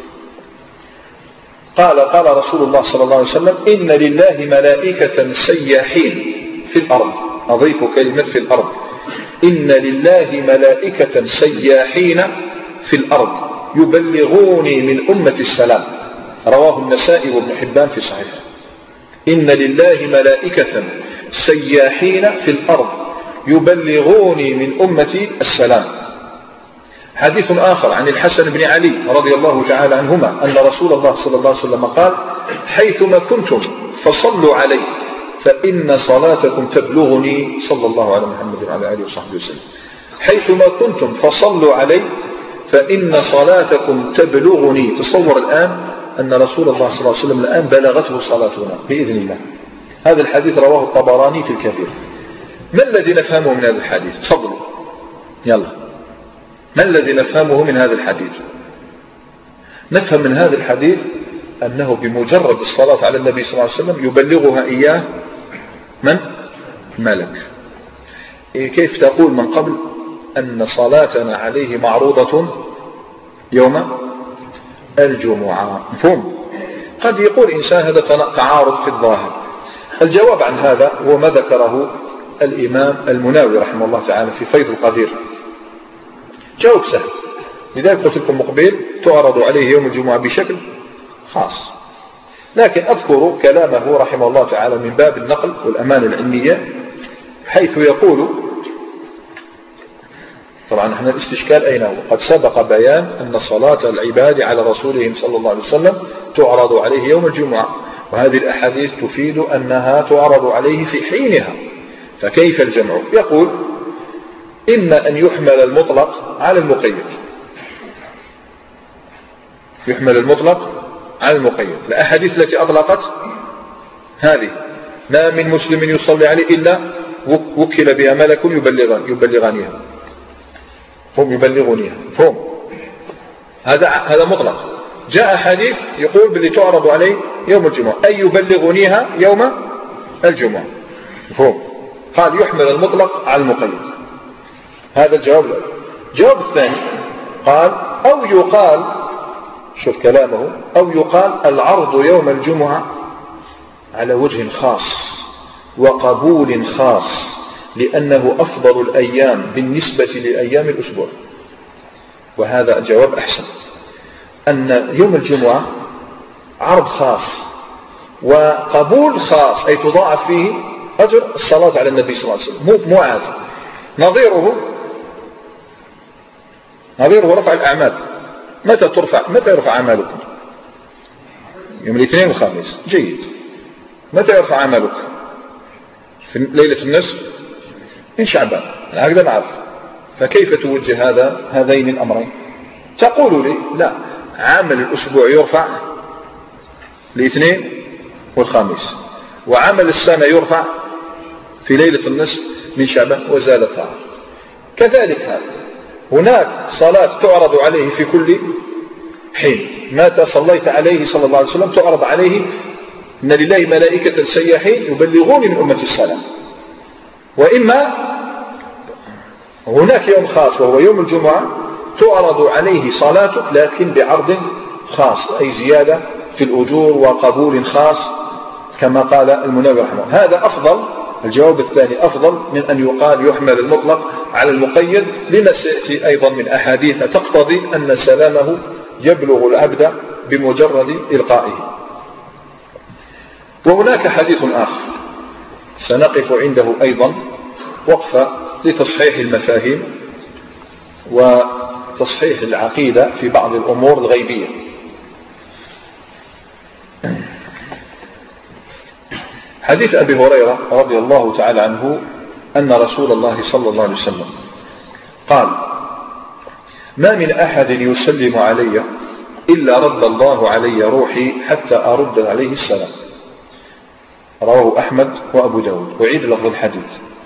قال قال رسول الله صلى الله عليه وسلم: إن لله ملائكة سياحين في الأرض. أضيف كلمة في الأرض. إن لله ملائكة سياحين في الأرض يبلغوني من أمة السلام. رواه النسائي وابن حبان في صحيحه. إن لله ملائكة سياحين في الأرض يبلغوني من أمة السلام. حديث آخر عن الحسن بن علي رضي الله تعالى عنهما أن رسول الله صلى الله عليه وسلم قال: حيثما كنتم فصلوا علي فإن صلاتكم تبلغني. صلى الله على محمد وعلى آله وصحبه وسلم. حيثما كنتم فصلوا علي فإن صلاتكم تبلغني. تصور الآن أن رسول الله صلى الله عليه وسلم الآن بلغته صلاتنا بإذن الله. هذا الحديث رواه الطبراني في الكبير. ما الذي نفهمه من هذا الحديث؟ تفضلوا يلا. ما الذي نفهمه من هذا الحديث؟ نفهم من هذا الحديث أنه بمجرد الصلاة على النبي صلى الله عليه وسلم يبلغها إياه من؟ ملك. كيف تقول من قبل أن صلاتنا عليه معروضة يوم الجمعة؟ مفهوم؟ قد يقول إنسان هذا تعارض في الظاهر. الجواب عن هذا هو ما ذكره الإمام المناوي رحمه الله تعالى في فيض القدير. جواب سهل، لذلك قلت لكم مقبل تعرض عليه يوم الجمعة بشكل خاص، لكن أذكر كلامه رحمه الله تعالى من باب النقل والأمانة العلمية، حيث يقول طبعا نحن الاستشكال أين هو؟ قد سبق بيان أن صلاة العباد على رسولهم صلى الله عليه وسلم تعرض عليه يوم الجمعة، وهذه الأحاديث تفيد أنها تعرض عليه في حينها، فكيف الجمع؟ يقول: إما أن يحمل المطلق على المقيد، يحمل المطلق على المقيد. الأحاديث التي أطلقت هذه: ما من مسلم يصلي عليه إلا وكل بها ملك يبلغان يبلغانها هم يبلغونها هم هذا هذا مطلق. جاء حديث يقول باللي تعرض عليه يوم الجمعة، أي يبلغونيها يوم الجمعة. هم قال يحمل المطلق على المقيد. هذا الجواب الأول. الجواب الثاني قال: أو يقال، شوف كلامه، أو يقال العرض يوم الجمعة على وجه خاص وقبول خاص لأنه أفضل الأيام بالنسبة لأيام الأسبوع. وهذا جواب أحسن، أن يوم الجمعة عرض خاص وقبول خاص، أي تضاعف فيه أجر الصلاة على النبي صلى الله عليه وسلم، مو عاد. نظيره نظيره رفع الأعمال. متى ترفع؟ متى يرفع أعمالكم؟ يوم الاثنين والخميس. جيد. متى يرفع أعمالك؟ في ليلة النصف من شعبان. هكذا نعرف. فكيف توجه هذا هذين الأمرين؟ تقول لي لا، عمل الأسبوع يرفع الاثنين والخميس، وعمل السنة يرفع في ليلة النصف من شعبان، وزالت هذا. كذلك هذا، هناك صلاة تعرض عليه في كل حين. متى صليت عليه صلى الله عليه وسلم تعرض عليه إن لله ملائكة سياحين يبلغون من أمة السلام. وإما هناك يوم خاص وهو يوم الجمعة تعرض عليه صلاتك لكن بعرض خاص، أي زيادة في الأجور وقبول خاص كما قال المنوي رحمه. هذا أفضل. الجواب الثاني أفضل من أن يقال يحمل المطلق على المقيد، لما سيأتي أيضا من أحاديث تقتضي أن سلامه يبلغ العبد بمجرد إلقائه. وهناك حديث آخر سنقف عنده أيضا وقفة لتصحيح المفاهيم وتصحيح العقيدة في بعض الأمور الغيبية. حديث أبي هريرة رضي الله تعالى عنه أن رسول الله صلى الله عليه وسلم قال: ما من أحد يسلم علي إلا رد الله علي روحي حتى أرد عليه السلام. رواه أحمد وأبو داود. وعيد لفظ الحديث: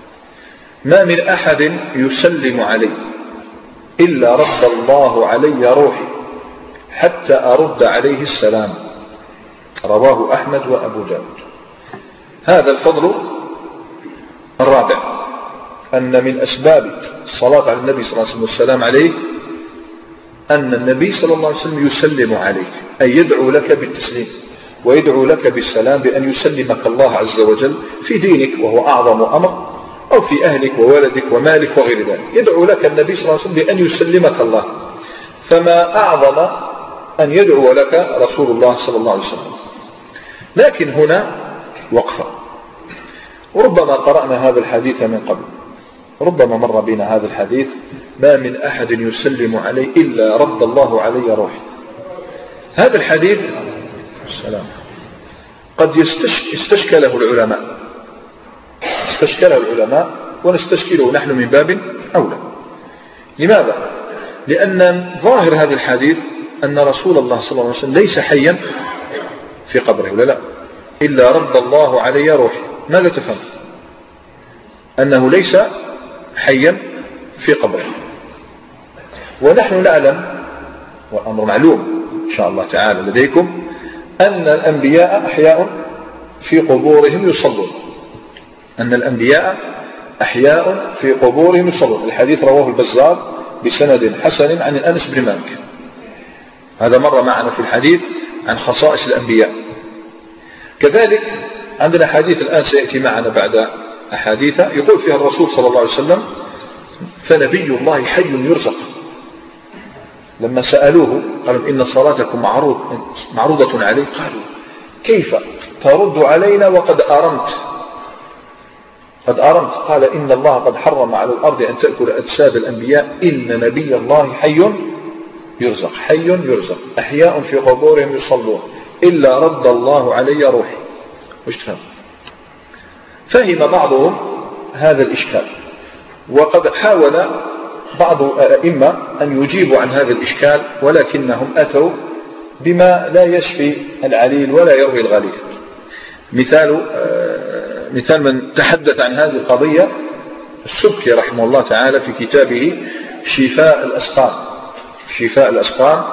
ما من أحد يسلم علي إلا رد الله علي روحي حتى أرد عليه السلام. رواه أحمد وأبو داود. هذا الفضل الرابع، أن من أسباب الصلاة على النبي صلى الله عليه وسلم والسلام عليه أن النبي صلى الله عليه وسلم يسلم عليك، أي يدعو لك بالتسليم ويدعو لك بالسلام، بأن يسلمك الله عز وجل في دينك وهو أعظم أمر، أو في أهلك وولدك ومالك وغير ذلك. يدعو لك النبي صلى الله عليه وسلم بأن يسلمك الله، فما أعظم أن يدعو لك رسول الله صلى الله عليه وسلم. لكن هنا وقفة، وربما قرأنا هذا الحديث من قبل، ربما مر بنا هذا الحديث: ما من أحد يسلم علي إلا رد الله علي روحي. هذا الحديث السلام قد يستشكله العلماء استشكله العلماء ونستشكله نحن من باب أولى. لماذا؟ لأن ظاهر هذا الحديث أن رسول الله صلى الله عليه وسلم ليس حيا في قبره، ولا لا؟ إلا رد الله علي روحي. ماذا تفهم؟ أنه ليس حيا في قبره. ونحن نعلم، والأمر معلوم إن شاء الله تعالى لديكم، أن الأنبياء أحياء في قبورهم يصلون. أن الأنبياء أحياء في قبورهم يصلون. الحديث رواه البزار بسند حسن عن أنس بن مالك. هذا مر معنا في الحديث عن خصائص الأنبياء. كذلك عندنا حديث الآن سيأتي معنا بعد أحاديث يقول فيها الرسول صلى الله عليه وسلم: فنبي الله حي يرزق. لما سألوه قالوا: إن صلاتكم معروض معروضة عليه. قالوا: كيف ترد علينا وقد أرمت قد أرمت قال: إن الله قد حرم على الأرض أن تأكل أجساد الأنبياء، إن نبي الله حي يرزق. حي يرزق، أحياء في قبورهم يصلون، إلا رد الله علي روحي. وش تفهم؟ فهم بعضهم هذا الإشكال، وقد حاول بعض الأئمة أن يجيبوا عن هذا الإشكال، ولكنهم أتوا بما لا يشفي العليل ولا يروي الغليل. مثال مثال من تحدث عن هذه القضية السبكي رحمه الله تعالى في كتابه شفاء الأسقام شفاء الأسقام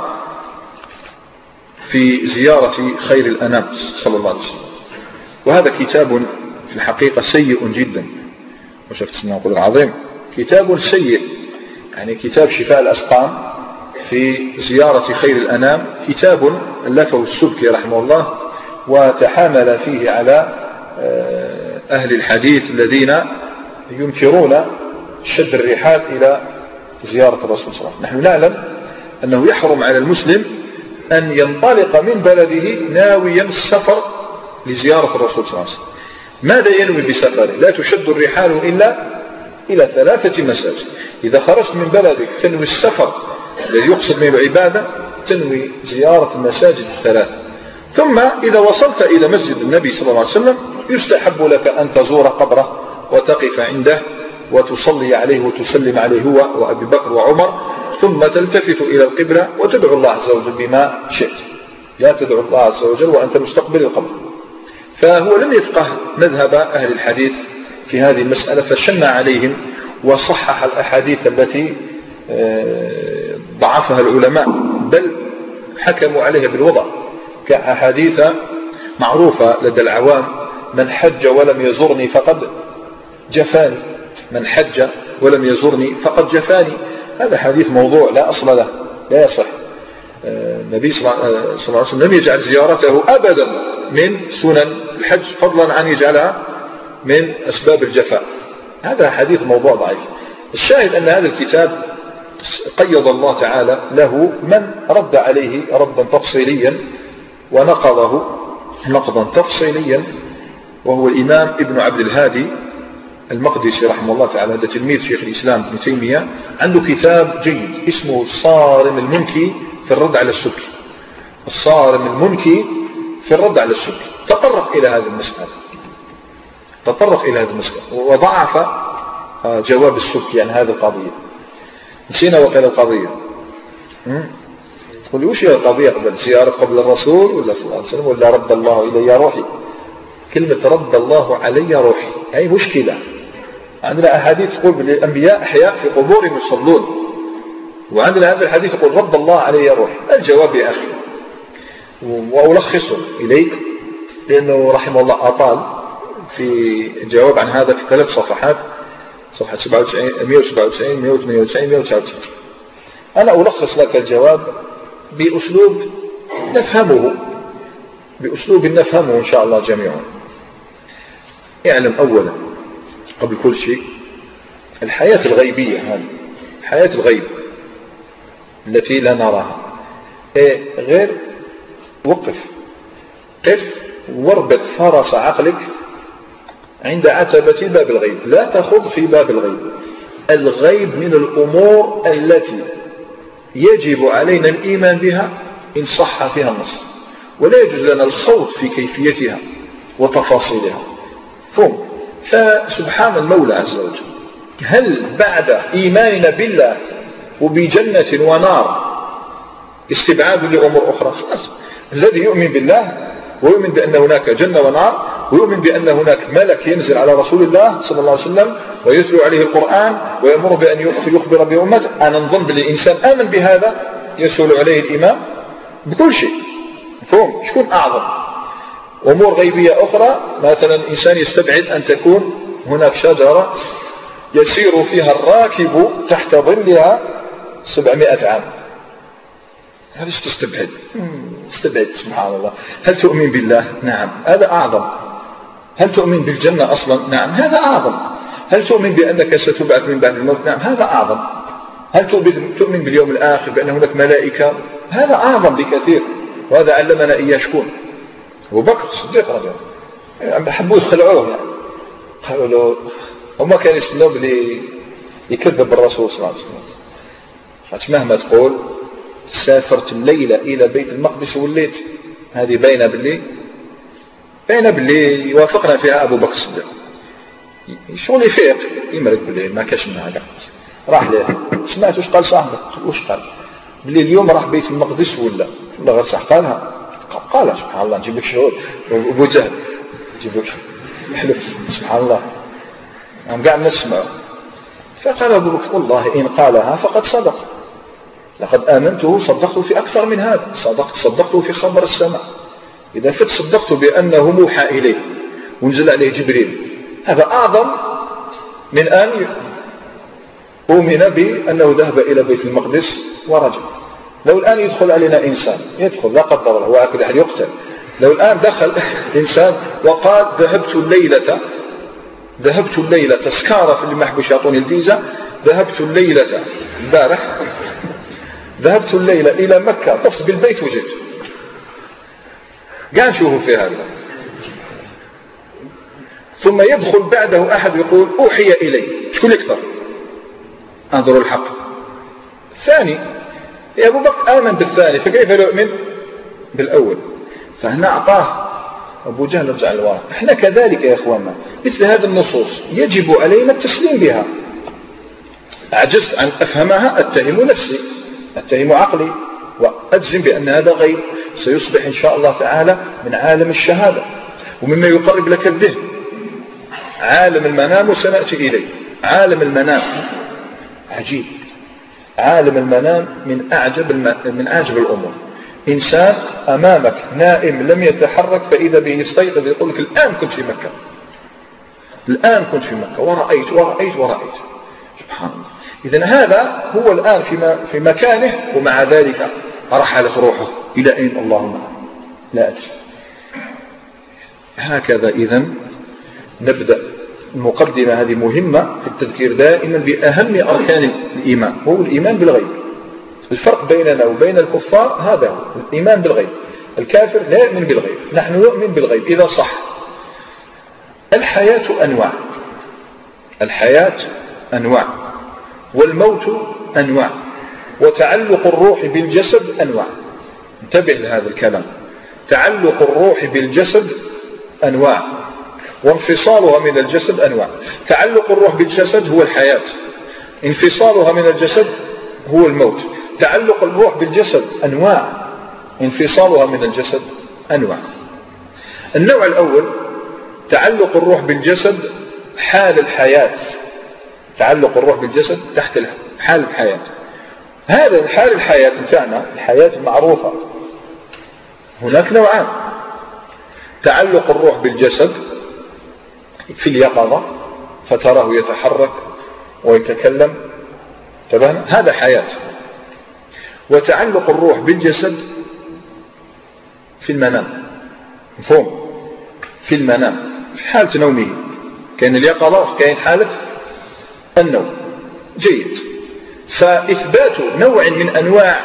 في زيارة خير الأنام صلى الله عليه وسلم. وهذا كتاب في الحقيقة سيء جدا، وشفت سنة أقول العظيم، كتاب سيء، يعني كتاب شفاء الأسقام في زيارة خير الأنام، كتاب ألفه السبكي رحمه الله، وتحامل فيه على أهل الحديث الذين ينكرون شد الرحال إلى زيارة الرسول صلى الله عليه وسلم. نحن نعلم أنه يحرم على المسلم أن ينطلق من بلده ناويا السفر لزيارة الرسول صلى الله عليه وسلم. ماذا ينوي بسفره؟ لا تشد الرحال إلا إلى ثلاثة مساجد. إذا خرجت من بلدك تنوي السفر الذي يقصد من العبادة، تنوي زيارة المساجد الثلاثة. ثم إذا وصلت إلى مسجد النبي صلى الله عليه وسلم يستحب لك أن تزور قبره وتقف عنده وتصلي عليه وتسلم عليه هو وأبي بكر وعمر، ثم تلتفت إلى القبلة وتدعو الله عز وجل بما شئت. لا تدعو الله عز وجل وأنت مستقبل القبر. فهو لم يفقه مذهب أهل الحديث في هذه المسألة، فشن عليهم وصحح الأحاديث التي ضعفها العلماء، بل حكموا عليها بالوضع كأحاديث معروفة لدى العوام: من حج ولم يزرني فقد جفاني، من حج ولم يزرني فقد جفاني. هذا حديث موضوع لا أصل له، لا يصح. النبي صلى الله عليه وسلم لم يجعل زيارته أبدا من سنن الحج، فضلا عن يجعلها من أسباب الجفاء. هذا حديث موضوع ضعيف. الشاهد أن هذا الكتاب قيض الله تعالى له من رد عليه ردا تفصيليا ونقضه نقضا تفصيليا، وهو الإمام ابن عبد الهادي المقدسي رحمه الله تعالى، هذا تلميذ شيخ الإسلام ابن تيمية. عنده كتاب جيد اسمه الصارم المنكي في الرد على السبكي. الصارم المنكي في الرد على السبكي تطرق إلى هذه المسألة تطرق إلى هذه المسألة وضعف جواب السبكي عن هذه القضية. نسينا وقيل القضية. تقول لي وش هي القضية؟ قبل زيارة قبل الرسول ولا صلى الله عليه وسلم ولا رد الله إلي روحي؟ كلمة رد الله علي روحي أي مشكلة. عندنا أحاديث تقول بالأنبياء أحياء في قبورهم يصلون، وعندنا هذا الحديث يقول رد الله علي روحي. الجواب يا أخي، وألخصه إليك لأنه رحمه الله أطال في الجواب عن هذا في ثلاث صفحات، صفحة سبعة وتسعين مئة وسبعة وتسعين مئة وثمانية وتسعين مئة وتسعة وتسعين. أنا ألخص لك الجواب بأسلوب نفهمه بأسلوب نفهمه إن شاء الله جميعا. اعلم أولا قبل كل شيء الحياة الغيبية، هذه الحياة الغيب التي لا نراها إيه غير. وقف قف واربط فرس عقلك عند عتبة باب الغيب، لا تخوض في باب الغيب. الغيب من الأمور التي يجب علينا الإيمان بها إن صح فيها النص، ولا يجوز لنا الخوض في كيفيتها وتفاصيلها. فهم فسبحان المولى عز وجل، هل بعد إيماننا بالله وبجنة ونار استبعاد لأمور أخرى؟ خلاص، الذي يؤمن بالله ويؤمن بأن هناك جنة ونار ويؤمن بأن هناك ملك ينزل على رسول الله صلى الله عليه وسلم ويتلو عليه القرآن ويأمر بأن يخبر بأمته، أنا نظن بالإنسان آمن بهذا يسهل عليه الإيمان بكل شيء. فهم شكون أعظم؟ أمور غيبية أخرى، مثلا إنسان يستبعد أن تكون هناك شجرة يسير فيها الراكب تحت ظلها سبعمائة عام، هذا تستبعد استبعد سبحان الله. هل تؤمن بالله؟ نعم، هذا أعظم. هل تؤمن بالجنة أصلا؟ نعم، هذا أعظم. هل تؤمن بأنك ستبعث من بعد الموت؟ نعم، هذا أعظم. هل تؤمن باليوم الآخر بأن هناك ملائكة؟ هذا أعظم بكثير، وهذا علمنا إياه شكون؟ أبو بكر الصديق رضي الله عنه. حبوا يخلعوه يعني، قالوا له هما كان يسلم بلي يكذب الرسول صلى الله عليه وسلم، مهما تقول سافرت الليلة إلى بيت المقدس وليت، هذه باينة باللي باينة باللي يوافقنا فيها أبو بكر الصديق. شغل يفيق يمرق باللي ما كاش منها كاع، راح له سمعت وش قال صاحبه، وش قال باللي اليوم راح بيت المقدس ولا ولا غير صح قالها قال سبحان الله نجيب لك شغل. أبو جهل نجيب لك يحلف سبحان الله، هم قاعد نسمع. فقال أبو بكر والله إن قالها فقد صدق، لقد آمنته صدقته في أكثر من هذا، صدقت صدقته في خبر السماء، إذا فت صدقته بأنه موحى إليه ونزل عليه جبريل، هذا أعظم من أن أؤمن بأنه ذهب إلى بيت المقدس ورجع. لو الآن يدخل علينا إنسان يدخل لا قدر الله وكل أحد يقتل، لو الآن دخل إنسان وقال ذهبت الليلة ذهبت الليلة تذكارة في المحبوش يعطوني الفيزا، ذهبت الليلة البارح ذهبت الليلة إلى مكة، طفت بالبيت وجدت. قاعد نشوفه في هذا. ثم يدخل بعده أحد يقول أوحي إلي، شكون يكثر؟ انظروا الحق. الثاني يا أبو بكر آمن بالثاني، فكيف لا يؤمن بالأول؟ فهنا أعطاه أبو جهل رجع الوراء. احنا كذلك يا إخواننا، مثل هذه النصوص يجب علينا التسليم بها. عجزت عن أفهمها أتهم نفسي، أتهم عقلي، وأجزم بأن هذا غيب سيصبح إن شاء الله تعالى من عالم الشهادة ومما يقرب لك الذهن. عالم المنام وسنأتي إليه. عالم المنام عجيب، عالم المنام من أعجب من أعجب الأمور. إنسان أمامك نائم لم يتحرك، فإذا به يستيقظ يقول لك الآن كنت في مكة، الآن كنت في مكة ورأيت ورأيت ورأيت. سبحان الله. إذن هذا هو الآن في في مكانه، ومع ذلك رحلت روحه إلى أين؟ اللهم لا أدري. هكذا إذن نبدأ. المقدمة هذه مهمة في التذكير دائما بأهم أركان الإيمان، هو الإيمان بالغيب. الفرق بيننا وبين الكفار هذا هو الإيمان بالغيب. الكافر لا يؤمن بالغيب، نحن نؤمن بالغيب إذا صح. الحياة أنواع، الحياة أنواع، والموت أنواع، وتعلق الروح بالجسد أنواع. انتبه لهذا الكلام. تعلق الروح بالجسد أنواع، وانفصالها من الجسد أنواع. تعلق الروح بالجسد هو الحياة، انفصالها من الجسد هو الموت. تعلق الروح بالجسد أنواع، انفصالها من الجسد أنواع. النوع الأول تعلق الروح بالجسد حال الحياة، تعلق الروح بالجسد تحت حال الحياة. هذا حال الحياة بتاعنا، الحياة المعروفة. هناك نوعان: تعلق الروح بالجسد في اليقظة فتراه يتحرك ويتكلم، تمام، هذا حياة. وتعلق الروح بالجسد في المنام، مفهوم؟ في المنام، في حالة نومه. كان اليقظة، كان حالة النوم. جيد. فإثبات نوع من أنواع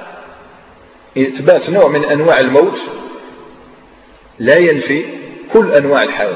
إثبات نوع من أنواع الموت لا ينفي كل أنواع الحياة.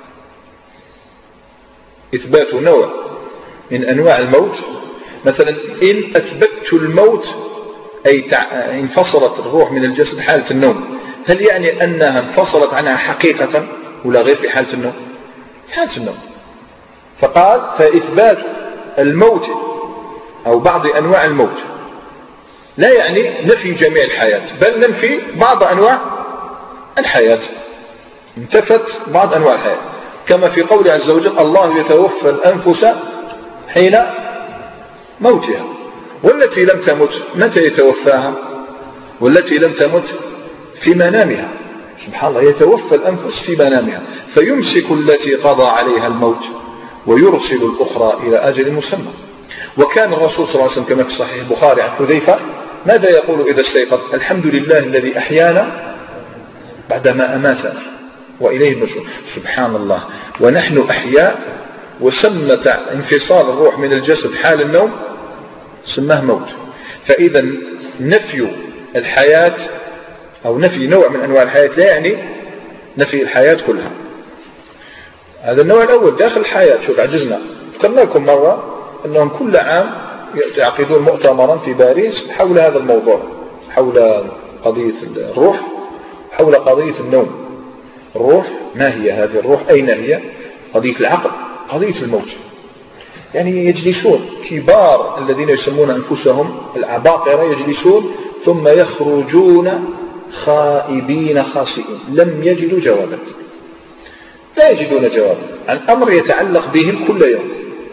إثبات نوع من أنواع الموت، مثلا إن أثبتت الموت أي انفصلت الروح من الجسد حالة النوم، هل يعني أنها انفصلت عنها حقيقة ولا غير في حالة النوم؟ في حالة النوم. فقال فإثبات الموت أو بعض أنواع الموت لا يعني نفي جميع الحياة، بل ننفي بعض أنواع الحياة. انتفت بعض أنواع الحياة، كما في قول عز وجل الله يتوفى الأنفس حين موتها والتي لم تمت متى يتوفاها؟ والتي لم تمت في منامها. سبحان الله، يتوفى الأنفس في منامها، فيمسك التي قضى عليها الموت ويرسل الأخرى إلى أجل مسمى. وكان الرسول صلى الله عليه وسلم كما في صحيح البخاري عن حذيفة ماذا يقول إذا استيقظ؟ الحمد لله الذي أحيانا بعدما أماتنا وإليه النشور. سبحان الله، ونحن أحياء، وسمت انفصال الروح من الجسد حال النوم سماه موت. فإذا نفي الحياة أو نفي نوع من أنواع الحياة لا يعني نفي الحياة كلها. هذا النوع الأول داخل الحياة. شوف، عجزنا، ذكرنا لكم مرة أنهم كل عام يعقدون مؤتمرا في باريس حول هذا الموضوع، حول قضية الروح، حول قضية النوم. الروح ما هي هذه الروح؟ أين هي؟ قضية العقل، قضية الموت. يعني يجلسون كبار الذين يسمون أنفسهم العباقرة، يجلسون ثم يخرجون خائبين خاسئين، لم يجدوا جوابا، لا يجدون جوابا عن أمر يتعلق بهم كل يوم.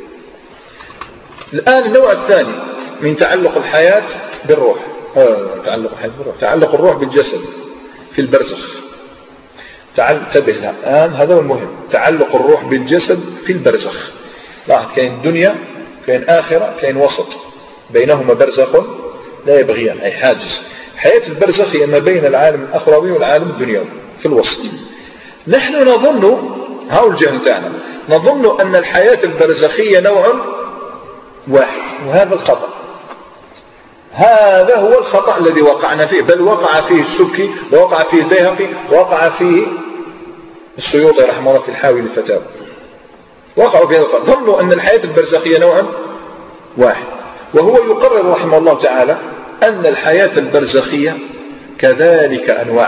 الآن النوع الثاني من تعلق الحياة بالروح، تعلق الحياة بالروح تعلق الروح بالجسد في البرزخ. انتبه الآن، هذا هو المهم. تعلق الروح بالجسد في البرزخ. لاحظ، كاين الدنيا، كاين آخرة، كاين وسط، بينهما برزخ لا يبغيان، أي حاجز. حياة البرزخ هي ما بين العالم الأخروي والعالم الدنيوي، في الوسط. نحن نظن هاو الجهل تاعنا، نظن أن الحياة البرزخية نوع واحد، وهذا الخطأ. هذا هو الخطأ الذي وقعنا فيه، بل وقع فيه السبكي ووقع فيه البيهقي ووقع فيه السيوطي رحمه الله في الحاوي للفتاوى، وقعوا في هذا الخطأ. ظنوا أن الحياة البرزخية نوع واحد، وهو يقرر رحمه الله تعالى أن الحياة البرزخية كذلك أنواع،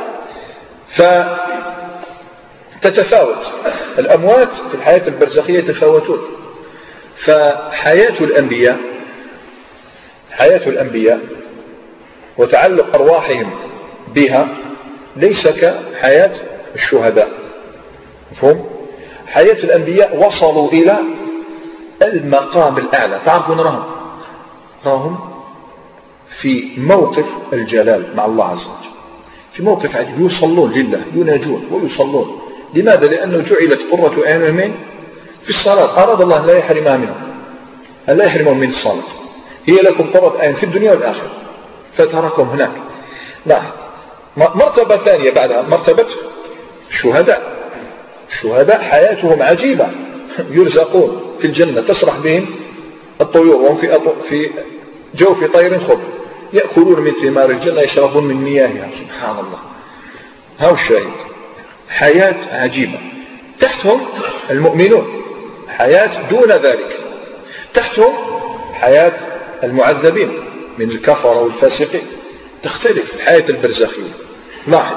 فتتفاوت الأموات في الحياة البرزخية يتفاوتون. فحياة الأنبياء حياة الأنبياء وتعلق أرواحهم بها ليس كحياة الشهداء، مفهوم؟ حياة الأنبياء وصلوا إلى المقام الأعلى، تعرفون راهم راهم في موقف الجلال مع الله عز وجل، في موقف عجيب، يصلون لله، يناجون ويصلون. لماذا؟ لأنه جعلت قرة أعينهم في الصلاة، أراد الله لا يحرمها منهم، لا يحرمهم من الصلاة. هي لكم قرة أعين في الدنيا والآخرة، فتركهم هناك. نعم. مرتبة ثانية بعدها مرتبة الشهداء. الشهداء حياتهم عجيبة، يرزقون في الجنة، تسرح بهم الطيور، وهم في في جوف طير خضر، يأكلون من ثمار الجنة، يشربون من مياهها. سبحان الله، هاو الشاهد. حياة عجيبة. تحتهم المؤمنون، حياة دون ذلك. تحتهم حياة المعذبين من الكفرة والفاسقين. تختلف الحياة البرزخية. لاحظ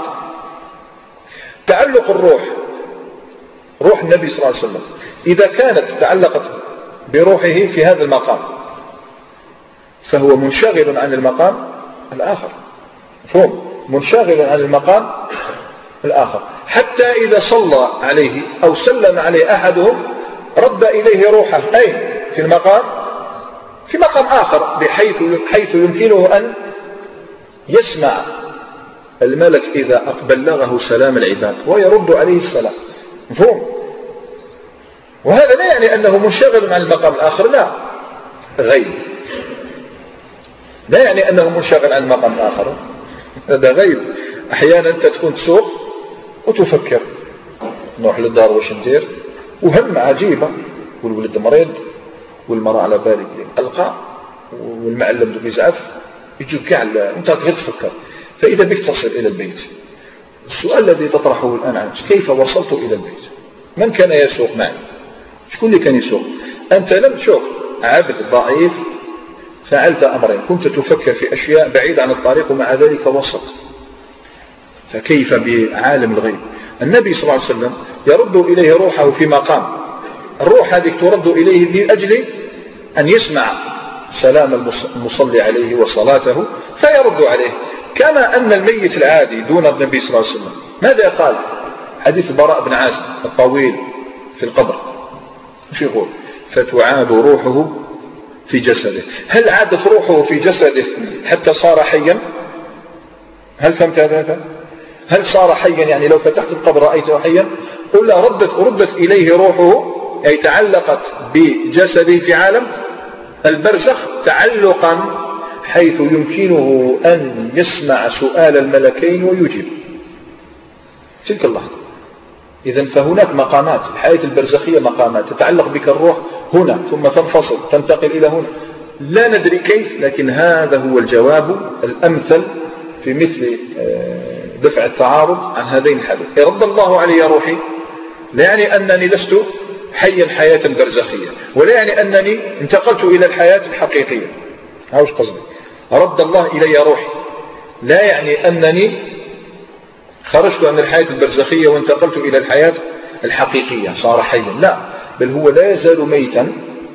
تعلق الروح، روح النبي صلى الله عليه وسلم إذا كانت تعلقت بروحه في هذا المقام فهو منشغل عن المقام الآخر، مفهوم؟ منشغل عن المقام الآخر، حتى إذا صلى عليه أو سلم عليه أحدهم رد إليه روحه، أي في المقام في مقام آخر، بحيث حيث يمكنه أن يسمع الملك إذا بلغه سلام العباد ويرد عليه السلام، مفهوم؟ وهذا لا يعني أنه منشغل عن المقام الآخر، لا، غيب. لا يعني أنه منشغل عن المقام الآخر، هذا غيب. أحيانا أنت تكون تسوق وتفكر نروح للدار واش ندير، وهم عجيبة، والولد مريض والمرأة على بالك القاء والمعلم دوك يزعف، يجيك كاع انت غير تفكر. فإذا بك تصل إلى البيت، السؤال الذي تطرحه الآن عنك: كيف وصلت إلى البيت؟ من كان يسوق معي؟ شكون اللي كان يسوق؟ أنت لم تشوف، عبد ضعيف، فعلت أمرين، كنت تفكر في أشياء بعيدة عن الطريق ومع ذلك وصلت. فكيف بعالم الغيب؟ النبي صلى الله عليه وسلم يرد إليه روحه في مقام، الروح هذه ترد إليه من أجل أن يسمع سلام المصلي عليه وصلاته فيرد عليه. كما أن الميت العادي دون النبي صلى الله عليه وسلم ماذا قال؟ حديث البراء بن عازب الطويل في القبر، مش يقول؟ فتعاد روحه في جسده. هل عادت روحه في جسده حتى صار حيا؟ هل فهمت هذا؟ هل صار حيا يعني لو فتحت القبر رأيته حيا؟ قل لا، ردت, ردت إليه روحه، أي تعلقت بجسده في عالم البرزخ تعلقا حيث يمكنه أن يسمع سؤال الملكين ويجيب تلك اللحظة. إذن فهناك مقامات، الحياة البرزخية مقامات تتعلق بك الروح هنا ثم تنفصل تنتقل إلى هنا، لا ندري كيف، لكن هذا هو الجواب الأمثل في مثل دفع التعارض عن هذين الحدث. رد الله علي يا روحي لا يعني أنني لست حيا حياة برزخية، ولا يعني أنني انتقلت إلى الحياة الحقيقية. هاوش قصدي؟ رد الله إلي روحي لا يعني أنني خرجت عن الحياة البرزخية وانتقلت إلى الحياة الحقيقية صار حيا، لا، بل هو لا يزال ميتا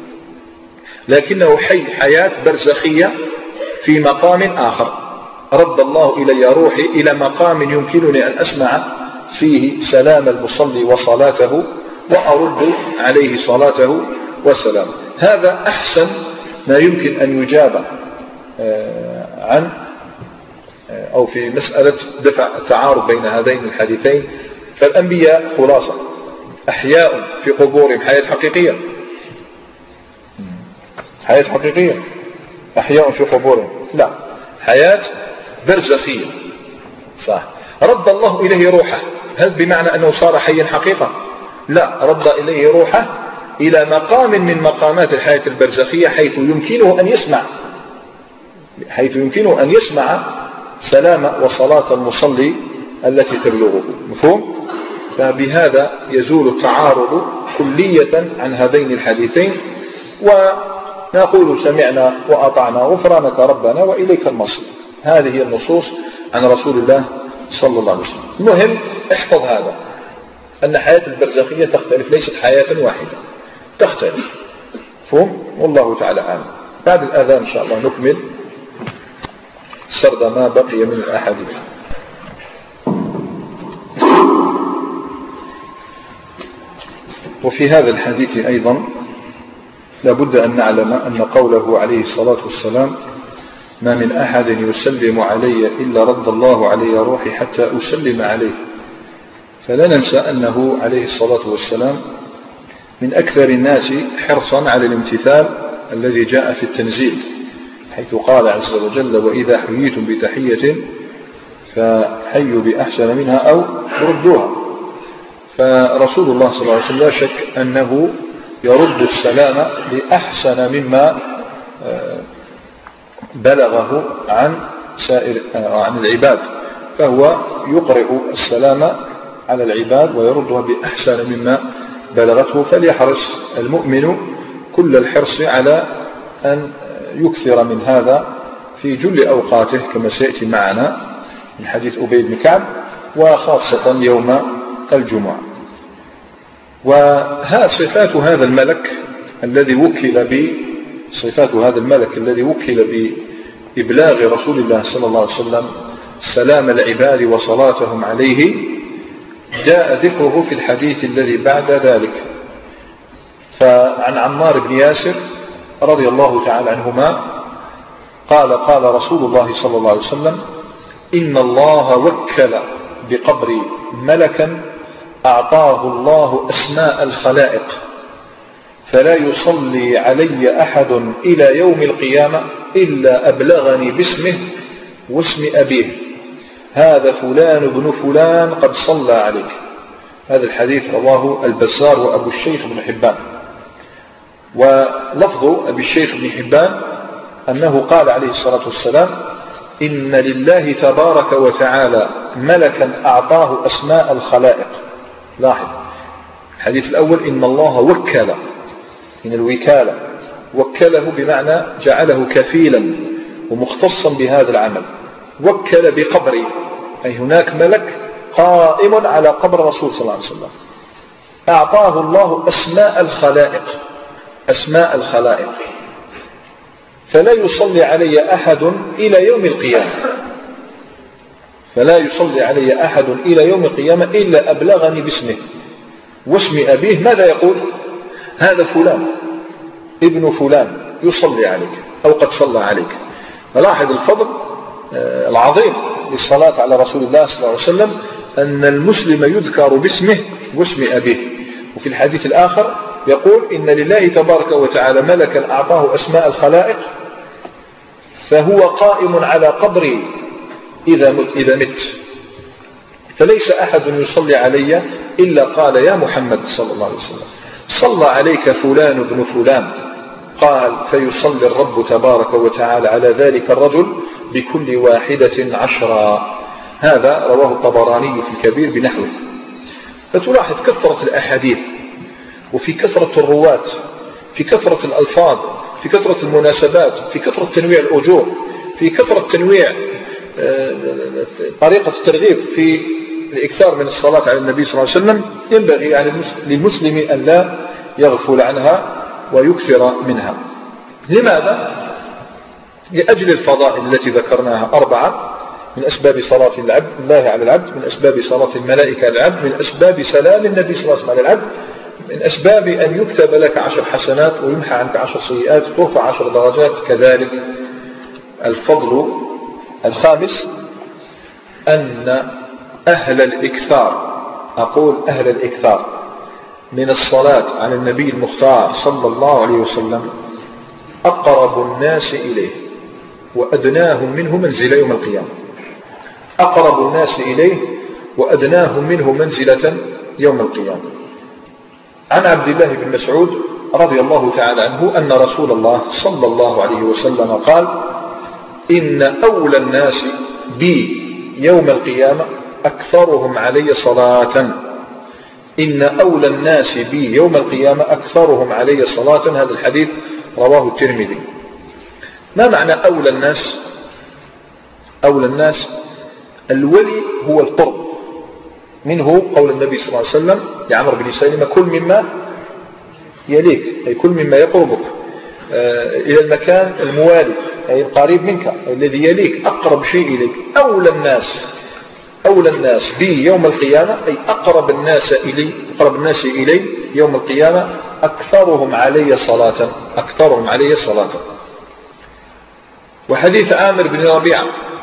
لكنه حي حياة برزخية في مقام آخر. رد الله إلي روحي إلى مقام يمكنني أن أسمع فيه سلام المصلي وصلاته وأرد عليه صلاته وسلام. هذا أحسن ما يمكن أن يجاب عن أو في مسألة دفع التعارض بين هذين الحديثين. فالأنبياء خلاصة أحياء في قبورهم حياة حقيقية، حياة حقيقية، أحياء في قبورهم، لا، حياة برزخية، صح. رد الله إليه روحه، هل بمعنى أنه صار حيا حقيقة؟ لا، رد إليه روحه إلى مقام من مقامات الحياة البرزخية حيث يمكنه أن يسمع حيث يمكنه أن يسمع سلام وصلاة المصلي التي تبلغه. مفهوم؟ فبهذا يزول التعارض كلية عن هذين الحديثين، ونقول سمعنا وأطعنا غفرانك ربنا وإليك المصير. هذه هي النصوص عن رسول الله صلى الله عليه وسلم. المهم احفظ هذا، أن حياة البرزخية تختلف، ليست حياة واحدة، تختلف. مفهوم؟ والله تعالى أعلم. بعد الأذان إن شاء الله نكمل سرد ما بقي من الأحاديث. وفي هذا الحديث أيضا لابد أن نعلم أن قوله عليه الصلاة والسلام ما من أحد يسلم علي إلا رد الله علي روحي حتى أسلم عليه، فلا ننسى أنه عليه الصلاة والسلام من أكثر الناس حرصا على الامتثال الذي جاء في التنزيل، حيث قال عز وجل وإذا حييتم بتحية فحيوا بأحسن منها أو ردوها. فرسول الله صلى الله عليه وسلم لا شك أنه يرد السلام بأحسن مما بلغه عن سائر عن العباد، فهو يقرئ السلام على العباد ويردها بأحسن مما بلغته. فليحرص المؤمن كل الحرص على أن يكثر من هذا في جل أوقاته كما سيأتي معنا من حديث أبي بن كعب، وخاصة يوم الجمعة. وها صفات هذا الملك الذي وكل ب صفات هذا الملك الذي وكل بإبلاغ رسول الله صلى الله عليه وسلم سلام العباد وصلاتهم عليه، جاء ذكره في الحديث الذي بعد ذلك. فعن عمار بن ياسر رضي الله تعالى عنهما قال قال رسول الله صلى الله عليه وسلم إن الله وكل بقبري ملكا أعطاه الله أسماء الخلائق فلا يصلي علي أحد إلى يوم القيامة إلا أبلغني باسمه واسم أبيه، هذا فلان بن فلان قد صلى عليك. هذا الحديث رواه البزار وأبو الشيخ بن حبان. ولفظ أبي الشيخ بن حبان أنه قال عليه الصلاة والسلام إن لله تبارك وتعالى ملكا أعطاه أسماء الخلائق. لاحظ الحديث الأول إن الله وكل، من الوكالة، وكله بمعنى جعله كفيلا ومختصا بهذا العمل. وكل بقبري أي هناك ملك قائم على قبر رسول صلى الله عليه وسلم، أعطاه الله أسماء الخلائق، أسماء الخلائق فلا يصلي علي أحد إلى يوم القيامة، فلا يصلي علي أحد إلى يوم القيامة إلا أبلغني باسمه واسم أبيه. ماذا يقول؟ هذا فلان ابن فلان يصلي عليك أو قد صلى عليك. فلاحظ الفضل العظيم للصلاة على رسول الله صلى الله عليه وسلم أن المسلم يذكر باسمه واسم أبيه. وفي الحديث الآخر يقول إن لله تبارك وتعالى ملكا أعطاه أسماء الخلائق فهو قائم على قبري إذا مت, إذا مت فليس أحد يصلي علي إلا قال يا محمد صلى الله عليه وسلم صلى عليك فلان بن فلان، قال فيصلي الرب تبارك وتعالى على ذلك الرجل بكل واحدة عشرا. هذا رواه الطبراني في الكبير بنحوه. فتلاحظ كثرة الأحاديث وفي كثرة الرواة، في كثرة الألفاظ، في كثرة المناسبات، في كثرة تنويع الأجور، في كثرة تنويع طريقة الترغيب في الإكثار من الصلاة على النبي صلى الله عليه وسلم. ينبغي يعني للمسلم أن لا يغفل عنها ويكثر منها. لماذا؟ لأجل الفضائل التي ذكرناها أربعة: من أسباب صلاة العبد الله على العبد، من أسباب صلاة الملائكة على العبد، من أسباب سلام النبي صلى الله عليه وسلم على العبد، من أسباب أن يكتب لك عشر حسنات ويمحى عنك عشر سيئات ترفع عشر درجات. كذلك الفضل الخامس أن أهل الإكثار، أقول أهل الإكثار من الصلاة على النبي المختار صلى الله عليه وسلم أقرب الناس إليه وأدناهم منه منزلة يوم القيامة. أقرب الناس إليه وأدناهم منه منزلة يوم القيامة. عن عبد الله بن مسعود رضي الله تعالى عنه أن رسول الله صلى الله عليه وسلم قال: إن أولى الناس بي يوم القيامة أكثرهم علي صلاة. إن أولى الناس بي يوم القيامة أكثرهم علي صلاة. هذا الحديث رواه الترمذي. ما معنى أولى الناس؟ أولى الناس الولي هو القرب منه. قول النبي صلى الله عليه وسلم لعمرو بن سلمة: كل مما يليك، أي كل مما يقربك إلى المكان الموالي، أي القريب منك، الذي يليك، أقرب شيء إليك. أولى الناس أولى الناس بي يوم القيامة، أي أقرب الناس إلي أقرب الناس إلي يوم القيامة أكثرهم علي صلاة أكثرهم علي صلاة. وحديث عامر بن ربيعة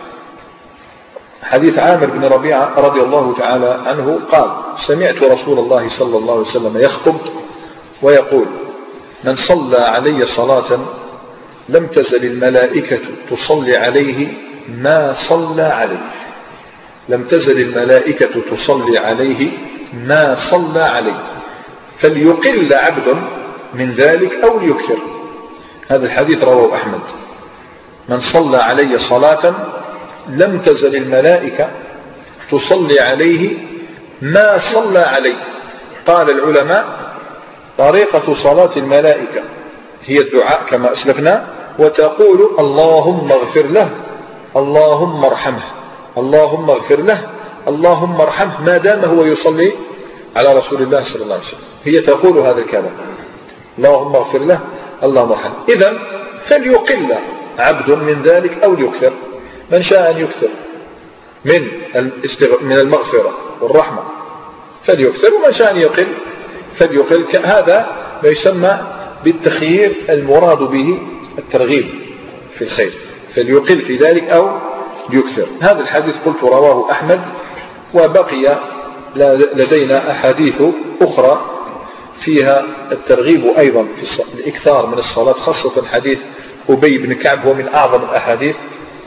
حديث عامر بن ربيعة رضي الله تعالى عنه قال: سمعت رسول الله صلى الله عليه وسلم يخطب ويقول: من صلى علي صلاة لم تزل الملائكة تصلي عليه ما صلى عليه لم تزل الملائكة تصلي عليه ما صلى عليه فليقل عبد من ذلك أو ليكثر. هذا الحديث رواه أحمد. من صلى علي صلاة لم تزل الملائكة تصلي عليه ما صلى عليه. قال العلماء: طريقة صلاة الملائكة هي الدعاء كما أسلفنا، وتقول: اللهم اغفر له، اللهم ارحمه، اللهم اغفر له، اللهم ارحمه، ما دام هو يصلي على رسول الله صلى الله عليه وسلم. هي تقول هذا الكلام: اللهم اغفر له، اللهم ارحمه. إذن فليقل عبد من ذلك أو ليكثر. من شاء أن يكثر من من المغفرة والرحمة فليكثر، ومن شاء أن يقل فليقل. هذا ما يسمى بالتخيير، المراد به الترغيب في الخير، فليقل في ذلك أو ليكثر. هذا الحديث قلت رواه أحمد. وبقي لدينا أحاديث أخرى فيها الترغيب أيضا في الإكثار من الصلاة، خاصة حديث أبي بن كعب، هو من أعظم الأحاديث،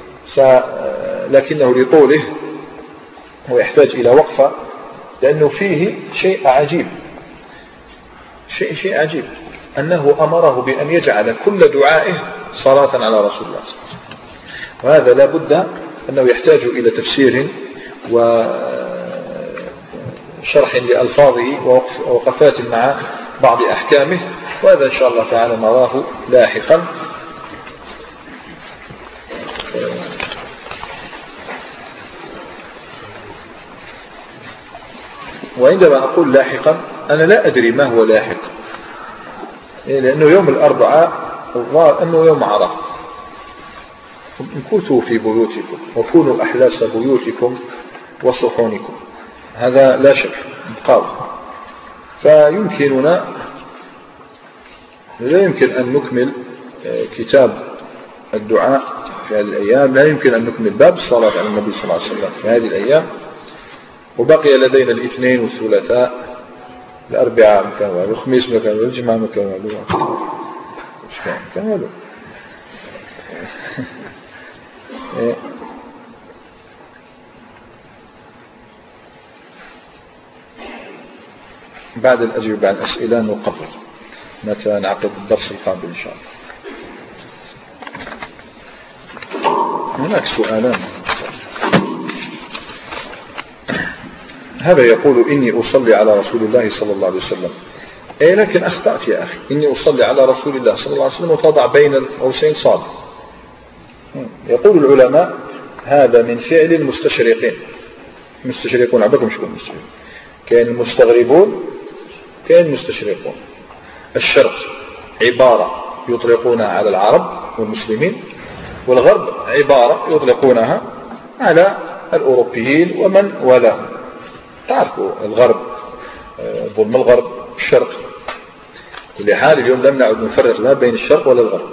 لكنه لطوله ويحتاج إلى وقفة، لأنه فيه شيء عجيب شيء شيء عجيب أنه أمره بأن يجعل كل دعائه صلاة على رسول الله. وهذا لا بد أنه يحتاج إلى تفسير وشرح لألفاظه ووقفات مع بعض أحكامه، وهذا إن شاء الله تعالى نراه لاحقا. وعندما أقول لاحقا أنا لا أدري ما هو لاحق، لأنه يوم الأربعاء الظاهر أنه يوم عرفة. امكثوا في بيوتكم وكونوا أحلاس بيوتكم وصحونكم، هذا لا شك مقاوم. فيمكننا لا يمكن أن نكمل كتاب الدعاء في هذه الأيام، لا يمكن أن نكمل باب الصلاة على النبي صلى الله عليه وسلم في هذه الأيام. وبقي لدينا الاثنين والثلاثاء، الأربعاء مكمل، الخميس مكمل، الجمعة مكمل، مكمل. بعد الأجوبة عن الأسئلة نقرر متى نعقد الدرس القادم إن شاء الله. هناك سؤالان. هذا يقول: إني أصلي على رسول الله صلى الله عليه وسلم. إيه لكن أخطأت يا أخي. إني أصلي على رسول الله صلى الله عليه وسلم وتضع بين القوسين صاد. يقول العلماء: هذا من فعل المستشرقين. المستشرقون عبكم شكون المستشرقون؟ كان المستغربون كان المستشرقون. الشرق عبارة يطلقونها على العرب والمسلمين، والغرب عبارة يطلقونها على الأوروبيين ومن ولاهم. تعرفوا الغرب، ظلم الغرب، الشرق. لحال اليوم لم نعد نفرق لا بين الشرق ولا الغرب.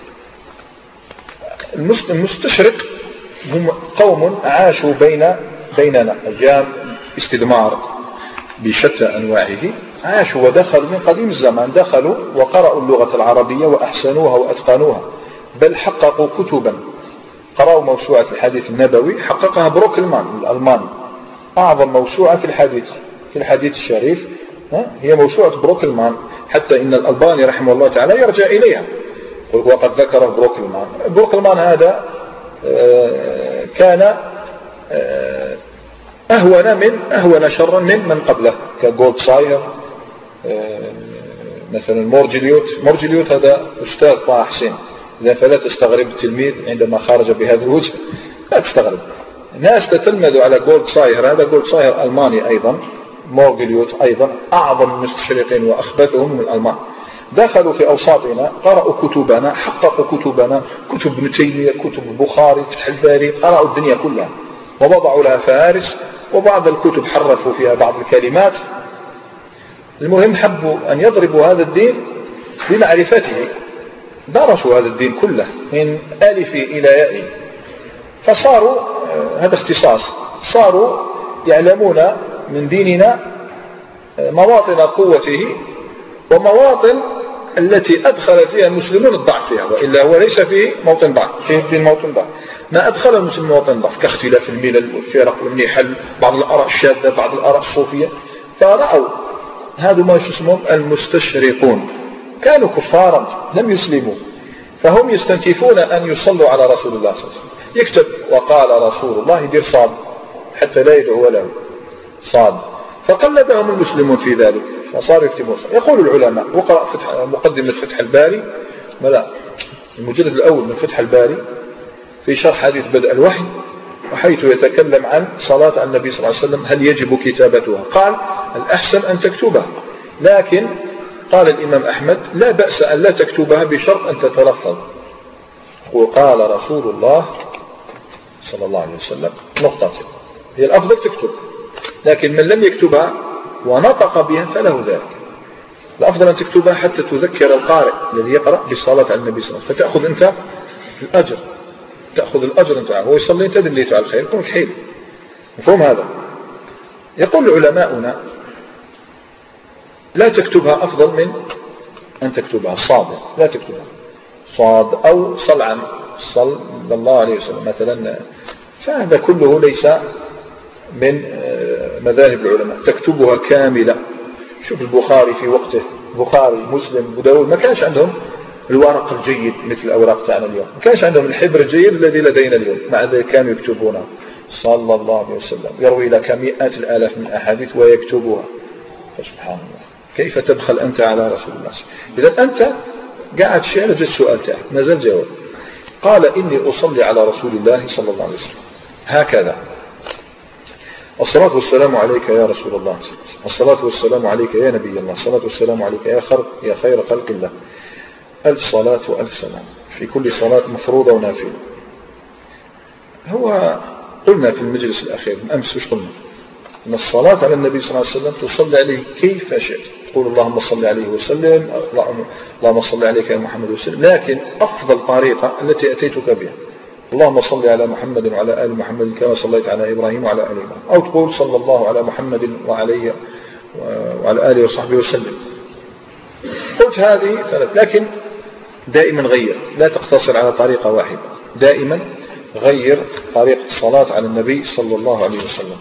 المستشرق هم قوم عاشوا بين بيننا أيام استدمار بشتى أنواعه، عاشوا ودخلوا من قديم الزمان، دخلوا وقرأوا اللغة العربية وأحسنوها وأتقنوها، بل حققوا كتبا. قرأوا موسوعة الحديث النبوي حققها بروكلمان الألماني، أعظم موسوعة في الحديث في الحديث الشريف، هي موسوعة بروكلمان، حتى إن الألباني رحمه الله تعالى يرجع إليها وقد ذكر بروكلمان. بروكلمان هذا كان أهون من أهون شرا من من قبله كجولد ساير مثلا مورجليوت. مورجليوت هذا أستاذ طه حسين، إذا فلا تستغرب التلميذ عندما خرج بهذا الوجه، لا تستغرب. ناس تتلمذوا على جولد ساير، هذا جولد ساير ألماني أيضا، مورجليوت أيضا أعظم المستشرقين وأخبثهم من الألمان. دخلوا في أوساطنا، قرأوا كتبنا، حققوا كتبنا، كتب ابن تيمية، كتب البخاري، فتح الباري، قرأوا الدنيا كلها ووضعوا لها فهارس، وبعض الكتب حرفوا فيها بعض الكلمات. المهم حبوا أن يضربوا هذا الدين بمعرفته، درسوا هذا الدين كله من ألف إلى ياء، فصاروا هذا اختصاص، صاروا يعلمون من ديننا مواطن قوته ومواطن التي أدخل فيها المسلمون الضعف فيها، وإلا هو ليس فيه موطن ضعف، فيه الدين موطن ضعف. ما أدخل المسلمين موطن ضعف كاختلاف الملل والفرق والنحل، بعض الآراء الشاذة، بعض الآراء الصوفية. فرأوا هذا ما اسمهم المستشرقون، كانوا كفارا لم يسلموا، فهم يستنكفون أن يصلوا على رسول الله صلى الله عليه وسلم. يكتب وقال رسول الله يدير صاد حتى لا يدعو له صاد، فقلدهم المسلمون في ذلك فصاروا يكتبون صاد. يقول العلماء، وقرأ فتح مقدمة فتح الباري، لا المجلد الأول من فتح الباري في شرح حديث بدء الوحي، وحيث يتكلم عن صلاة على النبي صلى الله عليه وسلم هل يجب كتابتها، قال الأحسن أن تكتبها، لكن قال الإمام أحمد لا بأس أن لا تكتبها بشرط أن تتلفظ، وقال رسول الله صلى الله عليه وسلم نقطة، هي الأفضل تكتب، لكن من لم يكتبها ونطق بها فله ذلك. الأفضل أن تكتبها حتى تذكر القارئ الذي يقرأ بالصلاة على النبي صلى الله عليه وسلم، فتأخذ أنت الأجر، تأخذ الأجر أنت، هو يصلي أنت دليت على الخير، يكون الحيل. مفهوم هذا؟ يقول علماؤنا لا تكتبها أفضل من أن تكتبها صاد، لا تكتبها صاد أو صلعا صلى الله عليه وسلم مثلا، فهذا كله ليس من مذاهب العلماء. تكتبها كاملة. شوف البخاري في وقته، البخاري مسلم أبو داود ما كانش عندهم الورق الجيد مثل الأوراق تاعنا اليوم، ما كانش عندهم الحبر الجيد الذي لدينا اليوم، مع ذلك كانوا يكتبونها صلى الله عليه وسلم، يروي لك مئات الآلاف من الأحاديث ويكتبها. فسبحان الله، كيف تبخل أنت على رسول الله؟ إذا أنت قاعد شيء جاء السؤال تاعك ما زال جواب. قال إني أصلي على رسول الله صلى الله عليه وسلم هكذا: الصلاة والسلام عليك يا رسول الله، الصلاة والسلام عليك يا نبي الله، الصلاة والسلام عليك يا خلق يا خير خلق الله، ألف صلاة وألف سلام في كل صلاة مفروضة ونافلة. هو قلنا في المجلس الأخير من أمس وش قلنا؟ أن الصلاة على النبي صلى الله عليه وسلم تصلي عليه كيف شئت، تقول اللهم صل عليه وسلم، اللهم صل عليك يا محمد وسلم، لكن أفضل طريقة التي أتيتك بها اللهم صل على محمد وعلى آل محمد كما صليت على إبراهيم وعلى آل إبراهيم، أو تقول صلى الله على محمد وعلي وعلى آله وصحبه وسلم. قلت هذه ثلاث، لكن دائما غير، لا تقتصر على طريقة واحدة، دائما غير طريقة الصلاة على النبي صلى الله عليه وسلم.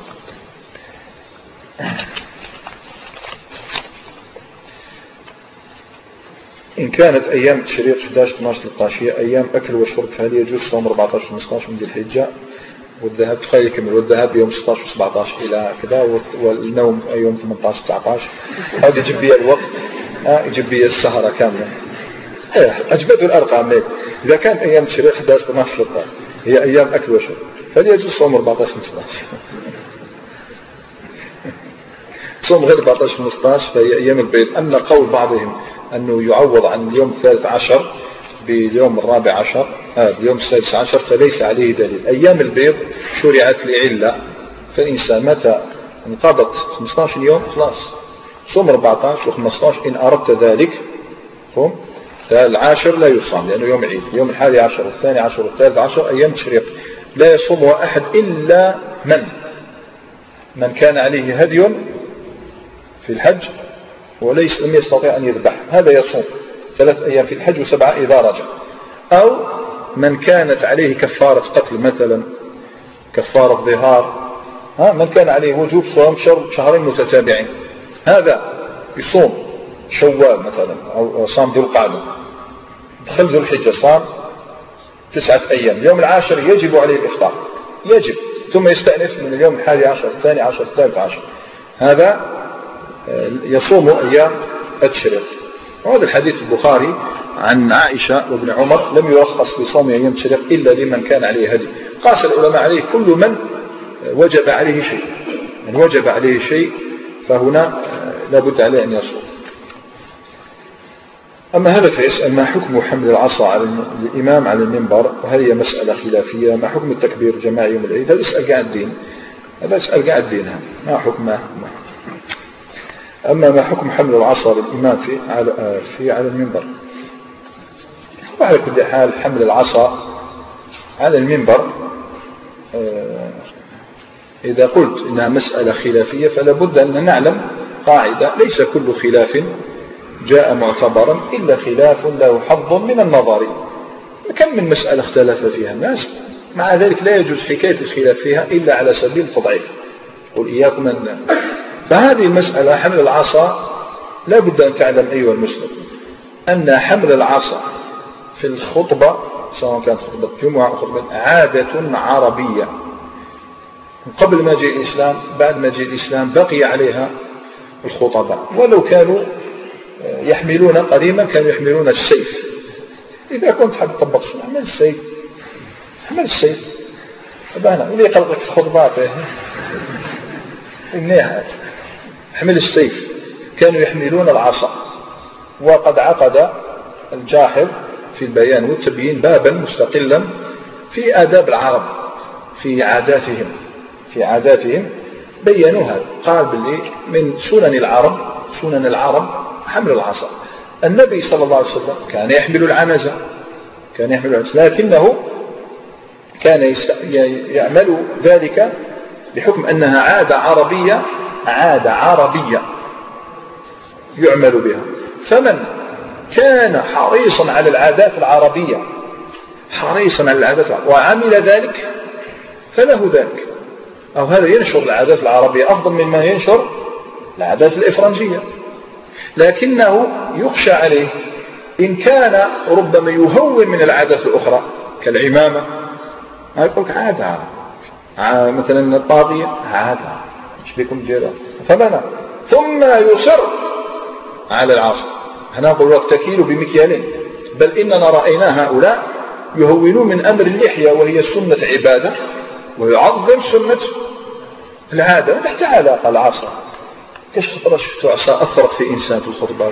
إن كانت أيام تشريق أحد عشر اثني عشر ثلاثة عشر هي أيام أكل وشرب، فهل يجوز صوم أربعة عشر خمسة عشر من ذي الحجة والذهاب تخيل كمل والذهاب يوم ستة عشر سبعة عشر إلى كذا، والنوم يوم ثمانية عشر تسعة عشر، هذا يجيب بي الوقت، يجيب بي السهرة كاملة. أجبته الأرقام ليك. إذا كان أيام تشريق أحد عشر اثني عشر ثلاثة عشر هي أيام أكل وشرب، فهل يجوز صوم أربعة عشر خمسة عشر؟ صوم غير أربعة عشر خمسة عشر فهي أيام البيض. أما قول بعضهم أنه يعوض عن اليوم الثالث عشر باليوم الرابع عشر آه باليوم السادس عشر فليس عليه دليل. أيام البيض شرعت لعلة، فالإنسان متى انقضت خمسة عشر يوم خلاص صوم أربعة عشر وخمسة عشر إن أردت ذلك. فهم؟ العاشر لا يصام لأنه يوم عيد، يوم الحادي عشر والثاني عشر والثالث عشر أيام تشريق لا يصومها أحد إلا من من كان عليه هدي في الحج وليس لم يستطيع أن يذبح، هذا يصوم ثلاث أيام في الحج وسبعة إذا رجع، أو من كانت عليه كفارة قتل مثلا كفارة ظهار، ها من كان عليه وجوب صوم شهرين متتابعين، هذا يصوم شوال مثلا أو صام ذو القعدة، دخل ذو الحجة صام تسعة أيام، اليوم العاشر يجب عليه الإفطار، يجب، ثم يستأنف من اليوم الحادي عشر الثاني عشر الثالث عشر، هذا يصوم أيام التشريق. وهذا الحديث البخاري عن عائشة وابن عمر لم يرخص بصوم أيام التشريق إلا لمن كان عليه هدي. قاس العلماء عليه كل من وجب عليه شيء، من وجب عليه شيء فهنا لابد عليه أن يصوم. أما هذا فيسأل ما حكم حمل العصا على الإمام على المنبر، وهذه مسألة خلافية. ما حكم التكبير جماعي يوم العيد؟ هذا يسأل قاعد الدين، هذا يسأل قاعد الدين، ما حكمه. أما ما حكم حمل العصا للإمام في على في على المنبر، وعلى كل حال حمل العصا على المنبر إذا قلت إنها مسألة خلافية فلا بد أن نعلم قاعدة: ليس كل خلاف جاء معتبرا إلا خلاف له حظ من النظر. كم من مسألة اختلف فيها الناس، مع ذلك لا يجوز حكاية الخلاف فيها إلا على سبيل التضعيف. قل إياكم أن فهذه المسألة حمل العصا لا بد أن تعلم أيها المسلم أن حمل العصا في الخطبة سواء كانت خطبة جمعة أو خطبة عادة عربية قبل ما جاء الإسلام. بعد ما جاء الإسلام بقي عليها الخطباء، ولو كانوا يحملون قديما كانوا يحملون السيف. إذا كنت حاب تطبق شنو احمل السيف، احمل السيف أبانا اللي يقلقك في الخطبات النهاية احمل السيف. كانوا يحملون العصا. وقد عقد الجاحظ في البيان والتبيين بابا مستقلا في آداب العرب في عاداتهم في عاداتهم بينوا هذا. قال باللي من سنن العرب سنن العرب حمل العصا. النبي صلى الله عليه وسلم كان يحمل العنزة كان يحمل العنزة لكنه كان يعمل ذلك بحكم أنها عادة عربية عادة عربية يعمل بها. فمن كان حريصا على العادات العربية حريصا على العادات العربية وعمل ذلك فله ذلك، أو هذا ينشر العادات العربية أفضل مما ينشر العادات الإفرنجية. لكنه يخشى عليه إن كان ربما يهون من العادات الأخرى كالعمامة، يقول لك عادة مثلا الطاغية عادة مش بكم جيران فمنا، ثم يصر على العصر. هنا نقول لك تكيل بمكيالين، بل إننا رأينا هؤلاء يهونون من أمر اللحية وهي سنة عبادة ويعظم سنة العادة. تحت علاقة العصر كيش خطرة شفتوا عصا أثرت في إنسان في الخطبة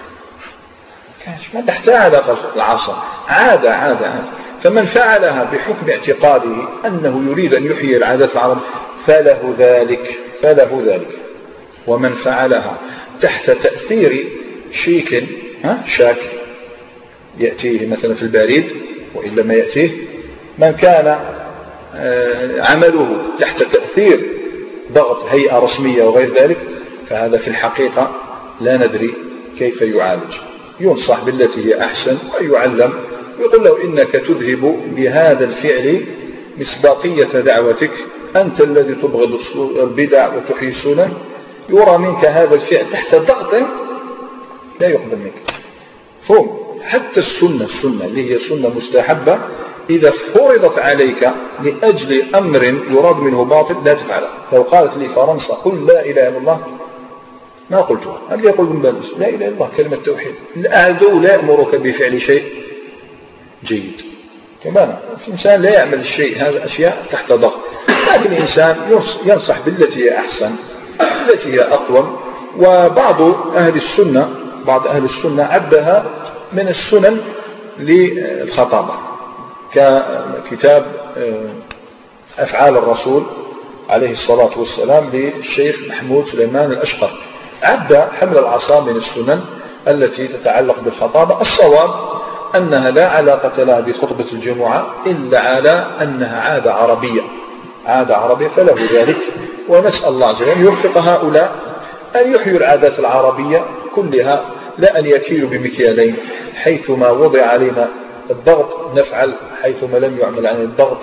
ما تحت علاقة العصر عادة عادة عادة. فمن فعلها بحكم اعتقاده أنه يريد أن يحيي العادات العرب فله ذلك فله ذلك ومن فعلها تحت تأثير شيك ها شاك يأتيه مثلا في البريد وإلا ما يأتيه، من كان عمله تحت تأثير ضغط هيئة رسمية وغير ذلك فهذا في الحقيقة لا ندري كيف يعالج. ينصح بالتي هي أحسن ويعلم يقول له إنك تذهب بهذا الفعل مصداقية دعوتك، أنت الذي تبغض البدع وتحيي السنن، يرى منك هذا الفعل تحت ضغط لا يقبل منك. فهم حتى السنة السنة اللي هي سنة مستحبة إذا فرضت عليك لأجل أمر يراد منه باطل لا تفعله. لو قالت لي فرنسا قل لا إله إلا الله ما قلتها، هل يقول ابن باز لا إله إلا الله كلمة توحيد، هذا لا يأمرك بفعل شيء جيد. كمان الإنسان لا يعمل الشيء هذا أشياء تحت ضغط، لكن الإنسان ينصح بالتي هي أحسن التي هي أقوم. وبعض أهل السنة بعض أهل السنة عدها من السنن للخطابة ككتاب أفعال الرسول عليه الصلاة والسلام للشيخ محمود سليمان الأشقر، عد حمل العصا من السنن التي تتعلق بالخطابة. الصواب أنها لا علاقة لها بخطبة الجمعة إلا على أنها عادة عربية عادة عربية فله ذلك. ونسأل الله عز وجل يوفق هؤلاء أن يحيوا العادات العربية كلها لا أن يكيلوا بمكيالين، حيثما وضع علينا الضغط نفعل، حيثما لم يعمل عن الضغط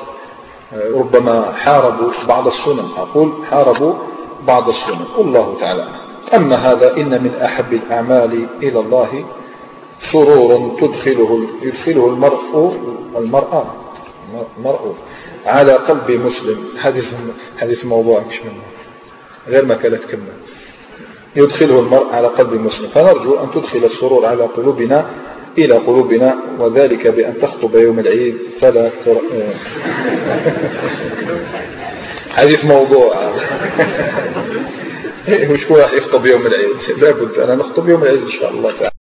ربما حاربوا بعض السنن، أقول حاربوا بعض السنن. والله تعالى أما هذا إن من أحب الأعمال إلى الله سرور تدخله يدخله المرء المرأة المرء على قلب مسلم. حديث حديث موضوع مش منه غير ما كانت كلمة. يدخله المرء على قلب مسلم. فنرجو أن تدخل السرور على قلوبنا إلى قلوبنا، وذلك بأن تخطب يوم العيد فلا تر... حديث موضوع مش راح يخطب يوم العيد، لابد أنا نخطب يوم العيد إن شاء الله تعالى.